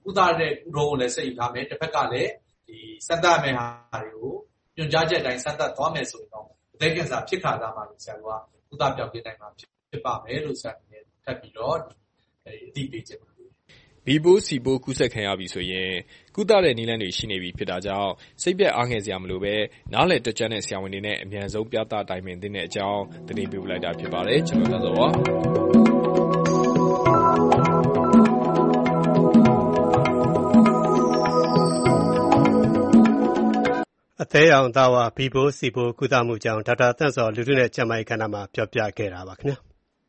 ကုသတဲ့ဥထုံးကိုလည်းစိတ်ယူထားမယ်တစ်ဖက်ကလည်းဒီစမ်းသပ်မယ့်ဟာတွေကိုညွှန်ကြားချက်အတိုင်းစမ်းသပ်သွားမယ်ဆိုရင်တော့အသည်းကင်ဆာဖြစ်ခါသားမှာဆရာတို့ကကုသပြောင်းပြနိုင်မှာဖြစ်ပါမယ်လို့ဆရာအနေနဲ့ထပ်ပြီးတော့အသိပေးချင်ပါတယ်ဘီပိုးစီပိုးကူးစက်ခံရပြီဆိုရင်ကုသတဲ့နည်းလမ်းတွေရှိနေပြီဖြစ်တာကြောင့်စိတ်ပြက်အားငယ်စရာမလိုပဲနားလည်တွက်ချက်တဲ့ဆရာဝန်တွေနဲ့အမြန်ဆုံးပြသတိုင်ပင်သင့်တဲ့အကြောင်းသတင်းပေးလိုက်တာဖြစ်ပါတယ်ကျွန်တော်တို့ပါအသေးအောင်သားဝဘီပိုးစီပိုးကုသမှုကြောင့်ဒေါက်တာသန့်စောလူထုနဲ့ကျန်းမာရေးကဏ္ဍမှာပြောပြခဲ့တာပါခင်ဗျာ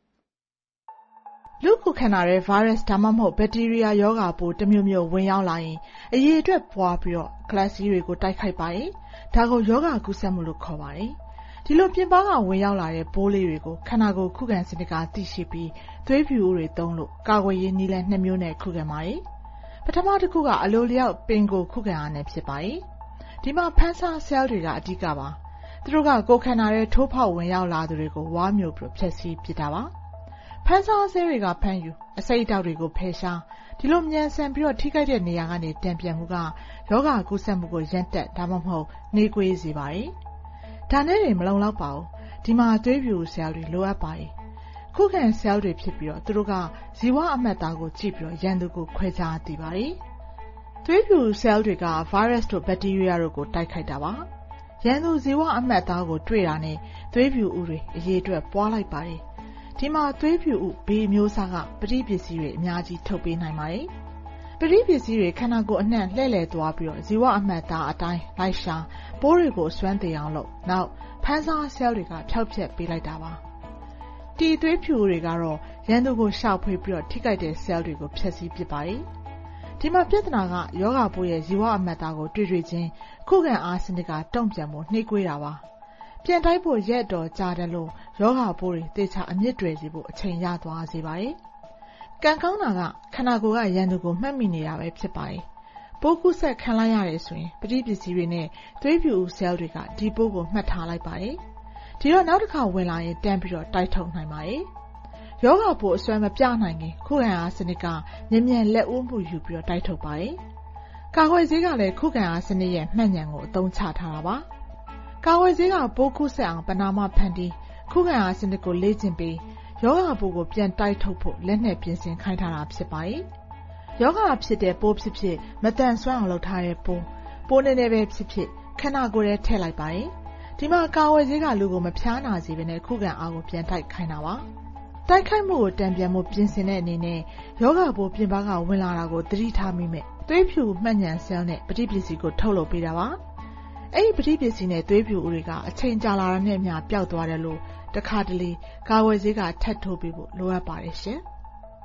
လူခုခန္ဓာရဲ့ virus ဒါမှမဟုတ် bacteria ရောဂါပိုးတစ်မျိုးမျိုးဝင်ရောက်လာရင်အရေးအတွက်ပွားပြီးတော့ class တွေကိုတိုက်ခိုက်ပါရင်ဒါကိုရောဂါကူးစက်မှုလို့ခေါ်ပါတယ်ဒီလိုပြင်ပကဝင်ရောက်လာတဲ့ပိုးလေးတွေကိုခန္ဓာကိုယ်ခုခံစနစ်ကသိရှိပြီးသွေးဖြူဦးတွေသုံးလို့ကာကွယ်ရေးနည်းလမ်းနှစ်မျိုးနဲ့ခုခံပါတယ်ပထမတစ်ခုကအလိုလျောက်ပင်ကိုခုခံအားနဲ့ဖြစ်ပါတယ်ဒီမှာဖန်ဆာ cell တွေကအဓိကပါသူတို့ကကိုယ်ခန္ဓာရဲ့ထိုးဖောက်ဝင်ရောက်လာသူတွေကိုဝါမျိုးပြီးဖျက်ဆီးပစ်တာပါဖန်ဆာဆဲတွေကဖမ်းယူအစိတ်အတောက်တွေကိုဖယ်ရှားဒီလိုမြန်ဆန်ပြီးတော့ထိခိုက်တဲ့နေရာကနေတံပြန်မှုကယောဂကူးစက်မှုကိုရပ်တက်ဒါမှမဟုတ်နှေးကွေးစေပါတယ်ဒါနဲ့တွေမလုံလောက်ပါဘူးဒီမှာသွေးပြူဆဲလ်တွေလိုအပ်ပါတယ်ခုခံဆဲလ်တွေဖြစ်ပြီးတော့သူတို့ကဇီဝအမှတ်သားကိုကြည့်ပြီးတော့ရန်သူကိုခွဲခြားသိပါတယ်သွေးပြူဆဲလ်တွေက virus တို့ bacteria တို့ကိုတိုက်ခိုက်တာပါရန်သူဇီဝအမှတ်သားကိုတွေ့တာနဲ့သွေးပြူဦးတွေအရေးအတွက်ပွားလိုက်ပါတယ်ဒီမှာသွေးဖြူဥဘေးမျိုးစားကပဋိပစ္စည်းတွေအများကြီးထုတ်ပေးနိုင်ပါတယ်။ပဋိပစ္စည်းတွေခန္ဓာကိုယ်အနှံ့လှည့်လည်သွားပြီးတော့ဇီဝအမှတ်သားအတိုင်းလိုက်ရှာပိုးတွေကိုစွမ်းတည်အောင်လုပ်နောက်ဖန်ဆာဆဲလ်တွေကဖျောက်ဖျက်ပေးလိုက်တာပါ။ဒီသွေးဖြူတွေကတော့ရန်သူကိုရှောက်ဖွေးပြီးတော့ထိခိုက်တဲ့ဆဲလ်တွေကိုဖျက်ဆီးပစ်ပါတယ်။ဒီမှာပြဿနာကယောဂပိုးရဲ့ဇီဝအမှတ်သားကိုတွေ့တွေ့ချင်းခုခံအားစနစ်ကတုံ့ပြန်ဖို့နှိကွေးတာပါ။ပြန်တိုက်ဖို့ရက်တော်ကြာတယ်လို့ယောဂပိုးတွေသေချာအမြင့်တွေစီဖို့အချိန်ရသွားစေပါတယ်။ကံကောင်းတာကခန္ဓာကိုယ်ကရန်သူကိုမှတ်မိနေတာပဲဖြစ်ပါတယ်။ပိုးကူးဆက်ခံလိုက်ရတယ်ဆိုရင်ပဋိပစ္စည်းတွေနဲ့သွေးပြူဆဲလ်တွေကဒီပိုးကိုမှတ်ထားလိုက်ပါတယ်။ဒီတော့နောက်တစ်ခါဝင်လာရင်တန်းပြီးတော့တိုက်ထုတ်နိုင်ပါတယ်။ယောဂပိုးအစွမ်းမပြနိုင်ခင်ခုခံအားစနစ်ကမြင်မြန်လက်ဦးမှုယူပြီးတော့တိုက်ထုတ်ပါတယ်။ကာကွယ်ဆေးကလည်းခုခံအားစနစ်ရဲ့မှတ်ဉာဏ်ကိုအသုံးချထားတာပါ။ကာဝယ်ဆေးကပိုးကူးစက်အောင်ပနာမဖန်တီးခုခံအားစနစ်ကိုလေ့ကျင့်ပြီးယောဂပိုးကိုပြန်တိုက်ထုတ်ဖို့လက်နဲ့ပြင်ဆင်ခိုင်းထားတာဖြစ်ပါတယ်။ယောဂဖြစ်တဲ့ပိုးဖြစ်ဖြစ်မတန်ဆွမ်းအောင်လုပ်ထားတဲ့ပိုးပိုးနေနေပဲဖြစ်ဖြစ်ခန္ဓာကိုယ်ထဲထည့်လိုက်ပါတယ်။ဒီမှာကာဝယ်ဆေးကလူကိုမဖျားနာစေဘဲနဲ့ခုခံအားကိုပြန်တိုက်ခိုင်းတာပါ။တိုက်ခိုက်မှုကိုတံပြန်မှုပြင်ဆင်တဲ့အနေနဲ့ယောဂပိုးပြင်ပကဝင်လာတာကိုသတိထားမိမယ်။သွေးဖြူမှတ်ဉာဏ်ဆဲလ်နဲ့ပဋိပစ္စည်းကိုထုတ်လုပ်ပေးတာပါ။အဲ့ဒီပဋိပစ္စည်းနဲ့သွေးပြူတွေကအချိန်ကြာလာတဲ့နဲ့အမျှပျောက်သွားတယ်လို့တခါတလေကာဝယ်ဆေးကထပ်ထိုးပေးဖို့လိုအပ်ပါတယ်ရှင်။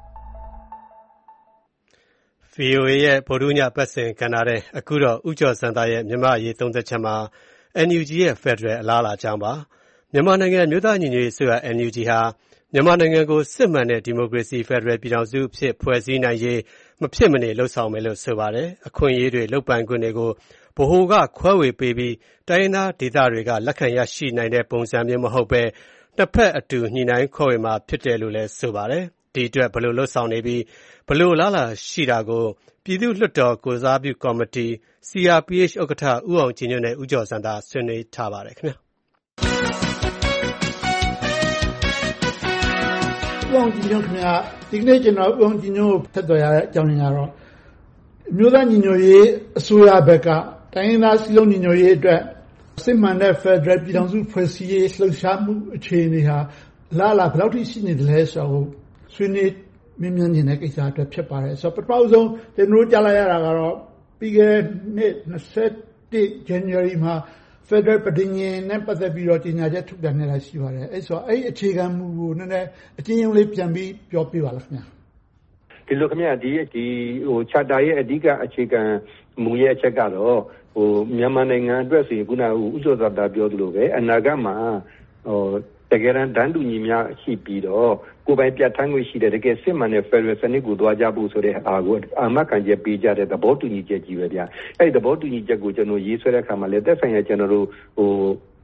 ဗီအိုအေ ရဲ့ဗုဒ္ဓညပတ်စဉ်ကဏ္ဍတဲ့အခုတော့ဥကျော်စံသားရဲ့မြန်မာအရေးသုံးသက်ချက်မှာ အန် ယူ ဂျီ ရဲ့ Federal အလားအလာအကြောင်းပါမြန်မာနိုင်ငံမြို့သားညီညွတ်ရေးအစိုးရ အန် ယူ ဂျီ ဟာမြန်မာနိုင်ငံကိုစစ်မှန်တဲ့ဒီမိုကရေစီ Federal ပြည်ထောင်စုအဖြစ်ဖွဲ့စည်းနိုင်ရေးမဖြစ်မနေလှုပ်ဆောင်မယ်လို့ဆိုပါတယ်အခွင့်အရေးတွေလုပ်ပိုင်ခွင့်တွေကိုဗဟိုကခွဲဝေပေးပြီးတိုင်းရင်းသားဒေသတွေကလက်ခံရရှိနိုင်တဲ့ပုံစံမျိုးမဟုတ်ပဲတစ်ဖက်အတူညှိနှိုင်းခွဲဝေမှာဖြစ်တယ်လို့လည်းဆိုပါတယ်ဒီအတွက်ဘယ်လိုလှုပ်ဆောင်နေပြီးဘယ်လိုလားလာရှိတာကိုပြည်သူ့လွှတ်တော်ကိုစားပြုကော်မတီ စီ အာร์ ပီ အိတ် ဥက္ကဋ္ဌဦးအောင်ကြည်ညွန့်နဲ့ဦးကျော်စံသာဆွေးနွေးထားပါတယ်ခင်ဗျာဦးအောင်ကြည်ညွန့်ခင်ဗျာဒီနေ့ကျွန်တော်ဦးအောင်ကြည်ညွန့်ကိုဖတ်တော်ရတဲ့အကြောင်းရင်းကတော့မြို့သားညီညွတ်ရေးအစိုးရဘက်ကတိုင်းရင်းသားစည်းလုံးညီညွတ်ရေးအတွက်စစ်မှန်တဲ့ Federal ပြည်ထောင်စုဖွဲ့စည်းရေးလှုပ်ရှားမှုအခြေအနေဟာလာလာဘယ်လောက်ထိရှိနေတယ်လဲဆိုတော့ဆွေးနွေးမြင်မြန်နေတဲ့ကိစ္စအတွက်ဖြစ်ပါတယ်ဆိုတော့ပထမဆုံးကျွန်တော်ကြားလိုက်ရတာကတော့ပြီးခဲ့တဲ့နှစ်၂၁ January မှာ Federal ပဋိညာဉ်နဲ့ပတ်သက်ပြီးတော့ကြေညာချက်ထုတ်ပြန်နေတာရှိပါတယ်အဲ့ဆိုအဲ့အခြေခံမူကိုနည်းနည်းအကျဉ်းချုပ်လေးပြန်ပြီးပြောပြပါလားခင်ဗျာဒီလိုခင်ဗျာဒီဒီဟို charter ရဲ့အဓိကအခြေခံမူရဲ့အချက်ကတော့ဟိုမြန်မာနိုင်ငံအတွက်ဆိုရင်ခုနကဥစ္စာသာပြောသလိုပဲအနာဂတ်မှာဟိုတကယ်တမ်းတန်းတူညီများရှိပြီးတော့ကိုယ်ပိုင်ပြဋ္ဌာန်းခွင့်ရှိတဲ့တကယ်စစ်မှန်တဲ့ Federal စနစ်ကိုတွားကြဖို့ဆိုတဲ့အားကိုအာမခံချက်ပေးကြတဲ့သဘောတူညီချက်ကြီးပဲဗျာအဲ့ဒီသဘောတူညီချက်ကိုကျွန်တော်ရေးဆွဲတဲ့အခါမှာလည်းသက်ဆိုင်ရာကျွန်တော်တို့ဟို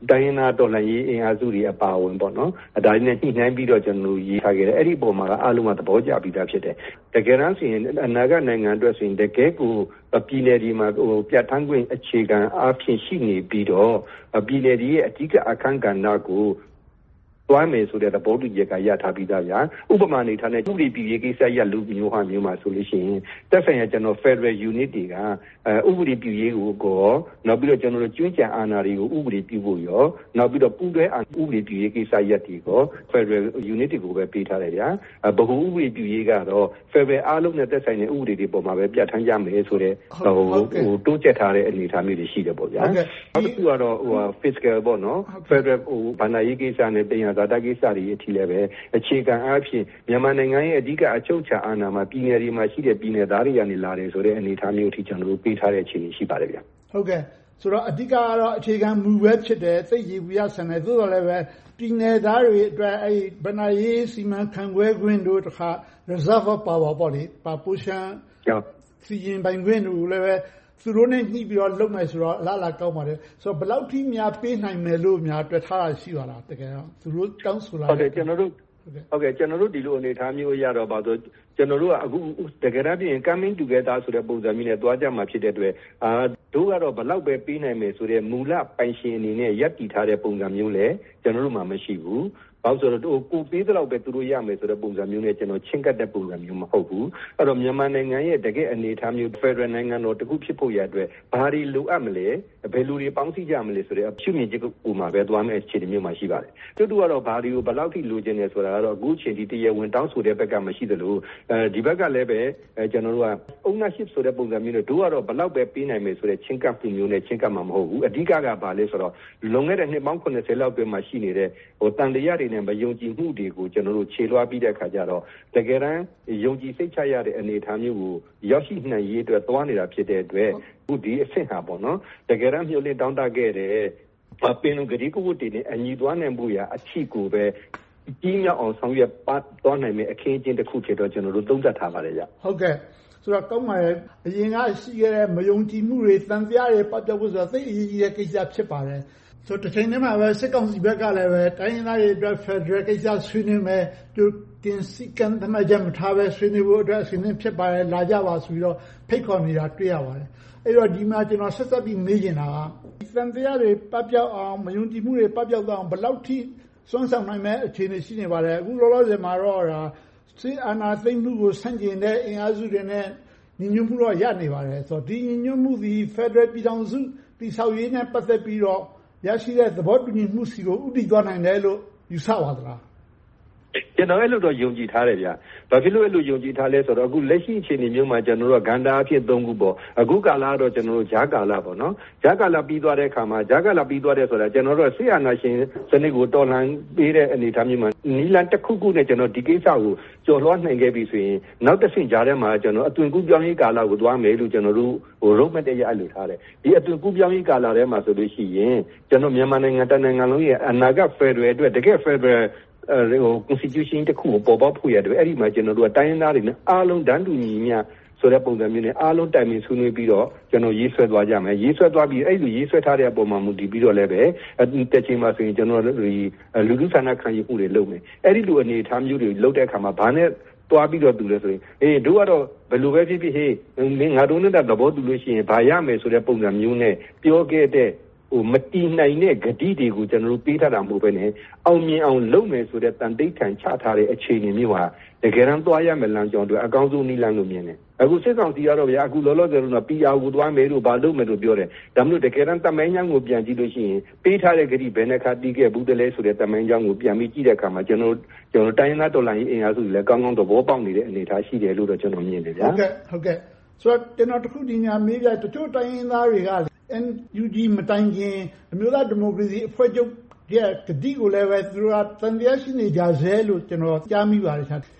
တိုင်းရင်းသားတော်လှန်ရေးအင်အားစုတွေအပါအဝင်ပေါ့နော်ဒါတွေနဲ့ညှိနှိုင်းပြီးတော့ကျွန်တော်ရေးထားခဲ့တယ်အဲ့ဒီပုံမှာအားလုံးကသဘောကျပြီးသားဖြစ်တယ်တကယ်တမ်းဆိုရင်အနာဂတ်နိုင်ငံအတွက်ဆိုရင်တကယ်ကိုပြည်နယ်ဒီမှာဟိုပြဋ္ဌာန်းခွင့်အခြေခံအားဖြင့်ရှိနေပြီးတော့ပြည်နယ်ဒီရဲ့အဓိကအခန်းကဏ္ဍကိုတွားမယ်ဆိုတဲ့သဘောတူညီချက်ကရထားပြီးသားဗျာဥပမာအနေထားနဲ့ဥပဒေပြည်ရေးကိစ္စရလူမျိုးဟာမျိုးမှာဆိုလို့ရှိရင်တက်ဆိုင်ရာကျွန်တော် Federal Unit တွေကအဲဥပဒေပြည်ရေးကိုကောနောက်ပြီးတော့ကျွန်တော်တို့ကျွမ်းကျင်အာဏာတွေကိုဥပဒေပြုဖို့ရောနောက်ပြီးတော့ပူးတွဲဥပဒေပြည်ရေးကိစ္စရပ်တွေကို Federal Unit ကိုပဲပေးထားတယ်ဗျာဗဟိုဥပဒေပြည်ရေးကတော့ Federal အားလုံးနဲ့တက်ဆိုင်တဲ့ဥပဒေတွေပေါ်မှာပဲပြဋ္ဌာန်းကြမယ်ဆိုတဲ့ဟိုဟိုတိုးကျက်ထားတဲ့အနေအထားမျိုးတွေရှိတယ်ပေါ့ဗျာနောက်တစ်ခုကတော့ဟို Fiscal ပေါ့နော် Federal ဟိုဗဏ္ဍာရေးကိစ္စနဲ့တင်ရဇာတကိစ္စတွေအထိလည်းပဲအခြေခံအားဖြင့်မြန်မာနိုင်ငံရဲ့အဓိကအချုပ်အခြာအာဏာမှာပြည်နယ်တွေမှာရှိတဲ့ပြည်နယ်သားတွေကနေလာတယ်ဆိုတဲ့အနေအထားမျိုးအထိကျွန်တော်တို့ပေးထားတဲ့အခြေအနေရှိပါတယ်ဗျဟုတ်ကဲ့ဆိုတော့အဓိကကတော့အခြေခံမူပဲဖြစ်တယ်သိရေးဝရဆန်တယ်သို့တော်လည်းပဲပြည်နယ်သားတွေအတွက်အဲ့ဗဏ္ဍာရေးစီမံခန့်ခွဲခွင့်တို့တခါ reserve of power ပေါ့လေပါပူရှန်စီရင်ပိုင်ခွင့်တို့လည်းပဲသူတို့နဲ့ညှိပြီးတော့လုပ်မယ်ဆိုတော့အလားအလာကောင်းပါတယ်ဆိုတော့ဘယ်လောက်ထိများပေးနိုင်မယ်လို့များတွေ့ထားတာရှိပါလားတကယ်တော့သူတို့တောင်းဆိုလာဟုတ်တယ်ကျွန်တော်တို့ဟုတ်ကဲ့ကျွန်တော်တို့ဒီလိုအနေထားမျိုးရတော့ပါဆိုကျွန်တော်တို့ကအခုတကယ်တမ်းပြင် coming together ဆိုတဲ့ပုံစံမျိုးနဲ့တွားကြမှာဖြစ်တဲ့အတွက်အာတို့ကတော့ဘယ်လောက်ပဲပေးနိုင်မယ်ဆိုတဲ့မူလပိုင်ရှင်အနေနဲ့ရပ်တည်ထားတဲ့ပုံစံမျိုးလဲကျွန်တော်တို့မှမရှိဘူးဘာလို့ဆိုတော့ကိုပေးတဲ့လောက်ပဲသူတို့ရမယ်ဆိုတဲ့ပုံစံမျိုးနဲ့ကျွန်တော်ချင်းကပ်တဲ့ပုံစံမျိုးမဟုတ်ဘူးအဲ့တော့မြန်မာနိုင်ငံရဲ့တကယ်အနေအထားမျိုး Federal နိုင်ငံတော်တခုဖြစ်ဖို့ရအတွက်ဘာတွေလိုအပ်မလဲဘယ်လူတွေပေါင်းစည်းကြမလဲဆိုတဲ့ရှုမြင်ချက်ကိုမှပဲသွားမယ်အခြေအနေမျိုးမှာရှိပါတယ်တို့တို့ကတော့ဘာတွေကိုဘယ်လောက်ထိလိုချင်လဲဆိုတာကတော့အခုချိန်ဒီတရားဝင်တောင်းဆိုတဲ့ဘက်ကမရှိသလိုအဲဒီဘက်ကလည်းပဲကျွန်တော်တို့က ownership ဆိုတဲ့ပုံစံမျိုးနဲ့တို့ကတော့ဘယ်လောက်ပဲပေးနိုင်မယ်ဆိုတဲ့ချင်းကပ်မှုမျိုးနဲ့ချင်းကပ်မှာမဟုတ်ဘူးအဓိကကဘာလဲဆိုတော့လွန်ခဲ့တဲ့နှစ်ပေါင်းခုနှစ်ဆယ်လောက်အတွင်းမှာရှိနေတဲ့ဟိုတန်တရားတွေနဲ့မယုံကြည်မှုတွေကိုကျွန်တော်တို့ခြေလွှားပြီးတဲ့အခါကျတော့တကယ်တမ်းယုံကြည်စိတ်ချရတဲ့အနေအထားမျိုးကိုရောက်ရှိနိုင်ရေးအတွက်သွားနေတာဖြစ်တဲ့အတွက်အခုဒီအဆင့်ဟာပေါ့နော်တကယ်တမ်းမျိုးလေးတောင်းတခဲ့တဲ့ပင်လုံဂရီကိုဝတ်တည်နေအညီသွားနိုင်မှုရာအထီးကိုပဲကြီးမြောက်အောင်ဆောင်ရွက်ပတ်သွားနိုင်မယ့်အခင်းအကျင်းတစ်ခုဖြစ်တော့ကျွန်တော်တို့သုံးသပ်ထားပါတယ်ဗျဟုတ်ကဲ့ဆိုတော့ကောင်းပါရဲ့အရင်ကရှိခဲ့တဲ့မယုံကြည်မှုတွေတန်တရားတွေပတ်ပြောက်ဖို့ဆိုတော့သိအရေးကြီးတဲ့ကိစ္စဖြစ်ပါတယ်ဆိုတော့တစ်ချိန်တည်းမှာပဲစစ်ကောင်စီဘက်ကလည်းပဲတိုင်းရင်းသားတွေအတွက် Federal ကိစ္စဆွေးနွေးမယ်သူတင်စီကံသမားကြမထားပဲဆွေးနွေးဖို့အတွက်အစီအစဉ်ဖြစ်ပါတယ်လာကြပါဆိုပြီးတော့ဖိတ်ခေါ်နေတာတွေ့ရပါတယ်အဲ့တော့ဒီမှာကျွန်တော်ဆက်ဆက်ပြီးမေးနေတာကတန်တရားတွေပတ်ပြောက်အောင်မယုံကြည်မှုတွေပတ်ပြောက်အောင်ဘယ်လောက်ထိစွမ်းဆောင်နိုင်မဲ့အခြေအနေရှိနေပါလဲအခုလောလောဆယ်မှာတော့ဒါစစ်အာဏာသိမ်းမှုကိုဆန့်ကျင်တဲ့အင်အားစုတွေနဲ့ညီညွတ်မှုတော့ရနေပါတယ်ဆိုတော့ဒီညီညွတ်မှုဒီ Federal ပြည်ထောင်စုတည်ဆောက်ရေးနဲ့ပတ်သက်ပြီးတော့ရရှိတဲ့သဘောတူညီမှုစီကိုဥတည်သွားနိုင်တယ်လို့ယူဆပါသလားကျွန်တော်အဲ့လိုတော့ယုံကြည်ထားတယ်ဗျ။ဘာဖြစ်လို့အဲ့လိုယုံကြည်ထားလဲဆိုတော့အခုလက်ရှိအခြေအနေမျိုးမှာကျွန်တော်တို့ကဂန္ဓာအဖြစ်သုံးခုပေါ့။အခုကာလတော့ကျွန်တော်တို့ဂျာကာလပေါ့နော်။ဂျာကာလပြီးသွားတဲ့အခါမှာဂျာကာလပြီးသွားတဲ့ဆိုတာကျွန်တော်တို့ဆီယနာရှင်စနစ်ကိုတော်လှန်ပေးတဲ့အနေအထားမျိုးမှာနီလန်တစ်ခုခုနဲ့ကျွန်တော်ဒီကိစ္စကိုကျော်လွှားနိုင်ခဲ့ပြီဆိုရင်နောက်တစ်ဆင့်ကြားထဲမှာကျွန်တော်အသွင်ကူးပြောင်းရေးကာလကိုသွားမယ်လို့ကျွန်တော်တို့ဟို roadmap တရအဲ့လိုထားတယ်။ဒီအသွင်ကူးပြောင်းရေးကာလထဲမှာဆိုလို့ရှိရင်ကျွန်တော်မြန်မာနိုင်ငံတနိုင်ငံလုံးရဲ့အနာဂတ် Federal အတွက်တကယ် Federalအဲဟို constitution တခုကိုပေါ်ပေါက်ဖို့ရတယ်အဲ့ဒီမှာကျွန်တော်တို့ကတိုင်းရင်းသားတွေနဲ့အားလုံးတန်းတူညီမျှဆိုတဲ့ပုံစံမျိုးနဲ့အားလုံးတိုင်ပင်ဆွေးနွေးပြီးတော့ကျွန်တော်ရေးဆွဲသွားကြမယ်ရေးဆွဲသွားပြီးအဲ့လိုရေးဆွဲထားတဲ့အပေါ်မှာမူတည်ပြီးတော့လည်းပဲတက်ချင်းမှာဆိုရင်ကျွန်တော်တို့ဒီလူလူဆန္ဒခံယူမှုတွေလုပ်မယ်အဲ့ဒီလိုအနေအထားမျိုးတွေလုပ်တဲ့အခါမှာဘာနဲ့တွားပြီးတော့တူလဲဆိုရင်အေးတို့ကတော့ဘယ်လိုပဲဖြစ်ဖြစ်ဟေးငါတို့နဲ့သဘောတူလို့ရှိရင်ဘာရမယ်ဆိုတဲ့ပုံစံမျိုးနဲ့ပြောခဲ့တဲ့ဟိုမတီးနိုင်တဲ့ဂတိတွေကိုကျွန်တော်တို့ပေးထားတာမဟုတ်ဘဲနဲ့အောင်မြင်အောင်လုပ်မယ်ဆိုတဲ့တန်တိတ်ထန်ချထားတဲ့အခြေအနေမျိုးဟာတကယ်တမ်းသွားရမယ်လမ်းကြောင်းတွေအကောင်းဆုံးနည်းလမ်းလို့မြင်တယ်အခုစစ်ကောင်စီကတော့ဗျာအခုလောလောဆယ်တော့ ပီ အာ ကိုသွားမယ်လို့ဘာလုပ်မယ်လို့ပြောတယ်ဒါမှမဟုတ်တကယ်တမ်းတမိုင်းချောင်းကိုပြန်ကြည့်လို့ရှိရင်ပေးထားတဲ့ဂတိဘယ်နှခါတီးခဲ့ဘူးတလဲဆိုတဲ့တမိုင်းချောင်းကိုပြန်ပြီးကြည့်တဲ့အခါမှာကျွန်တော်ကျွန်တော်တိုင်းရင်းသားတော်လှန်ရေးအင်အားစုတွေလည်းကောင်းကောင်းသဘောပေါက်နေတဲ့အနေအထားရှိတယ်လို့တော့ကျွန်တော်မြင်တယ်ဗျာဟုတ်ကဲ့ဟုတ်ကဲ့ဆိုတော့ကျွန်တော်တခုဒီညာမေးပြတချို့တိုင်းရင်းသားတွေက အန် ယူ ဂျီ မတိုင်ခင်အမျိုးသားဒီမိုကရေစီအဖွဲ့ချုပ်ရဲ့ဂတိကိုလည်းပဲသူတို့ကတန်တရားရှိနေကြဆဲလို့ကျွန်တော်ကြားမိပါတယ်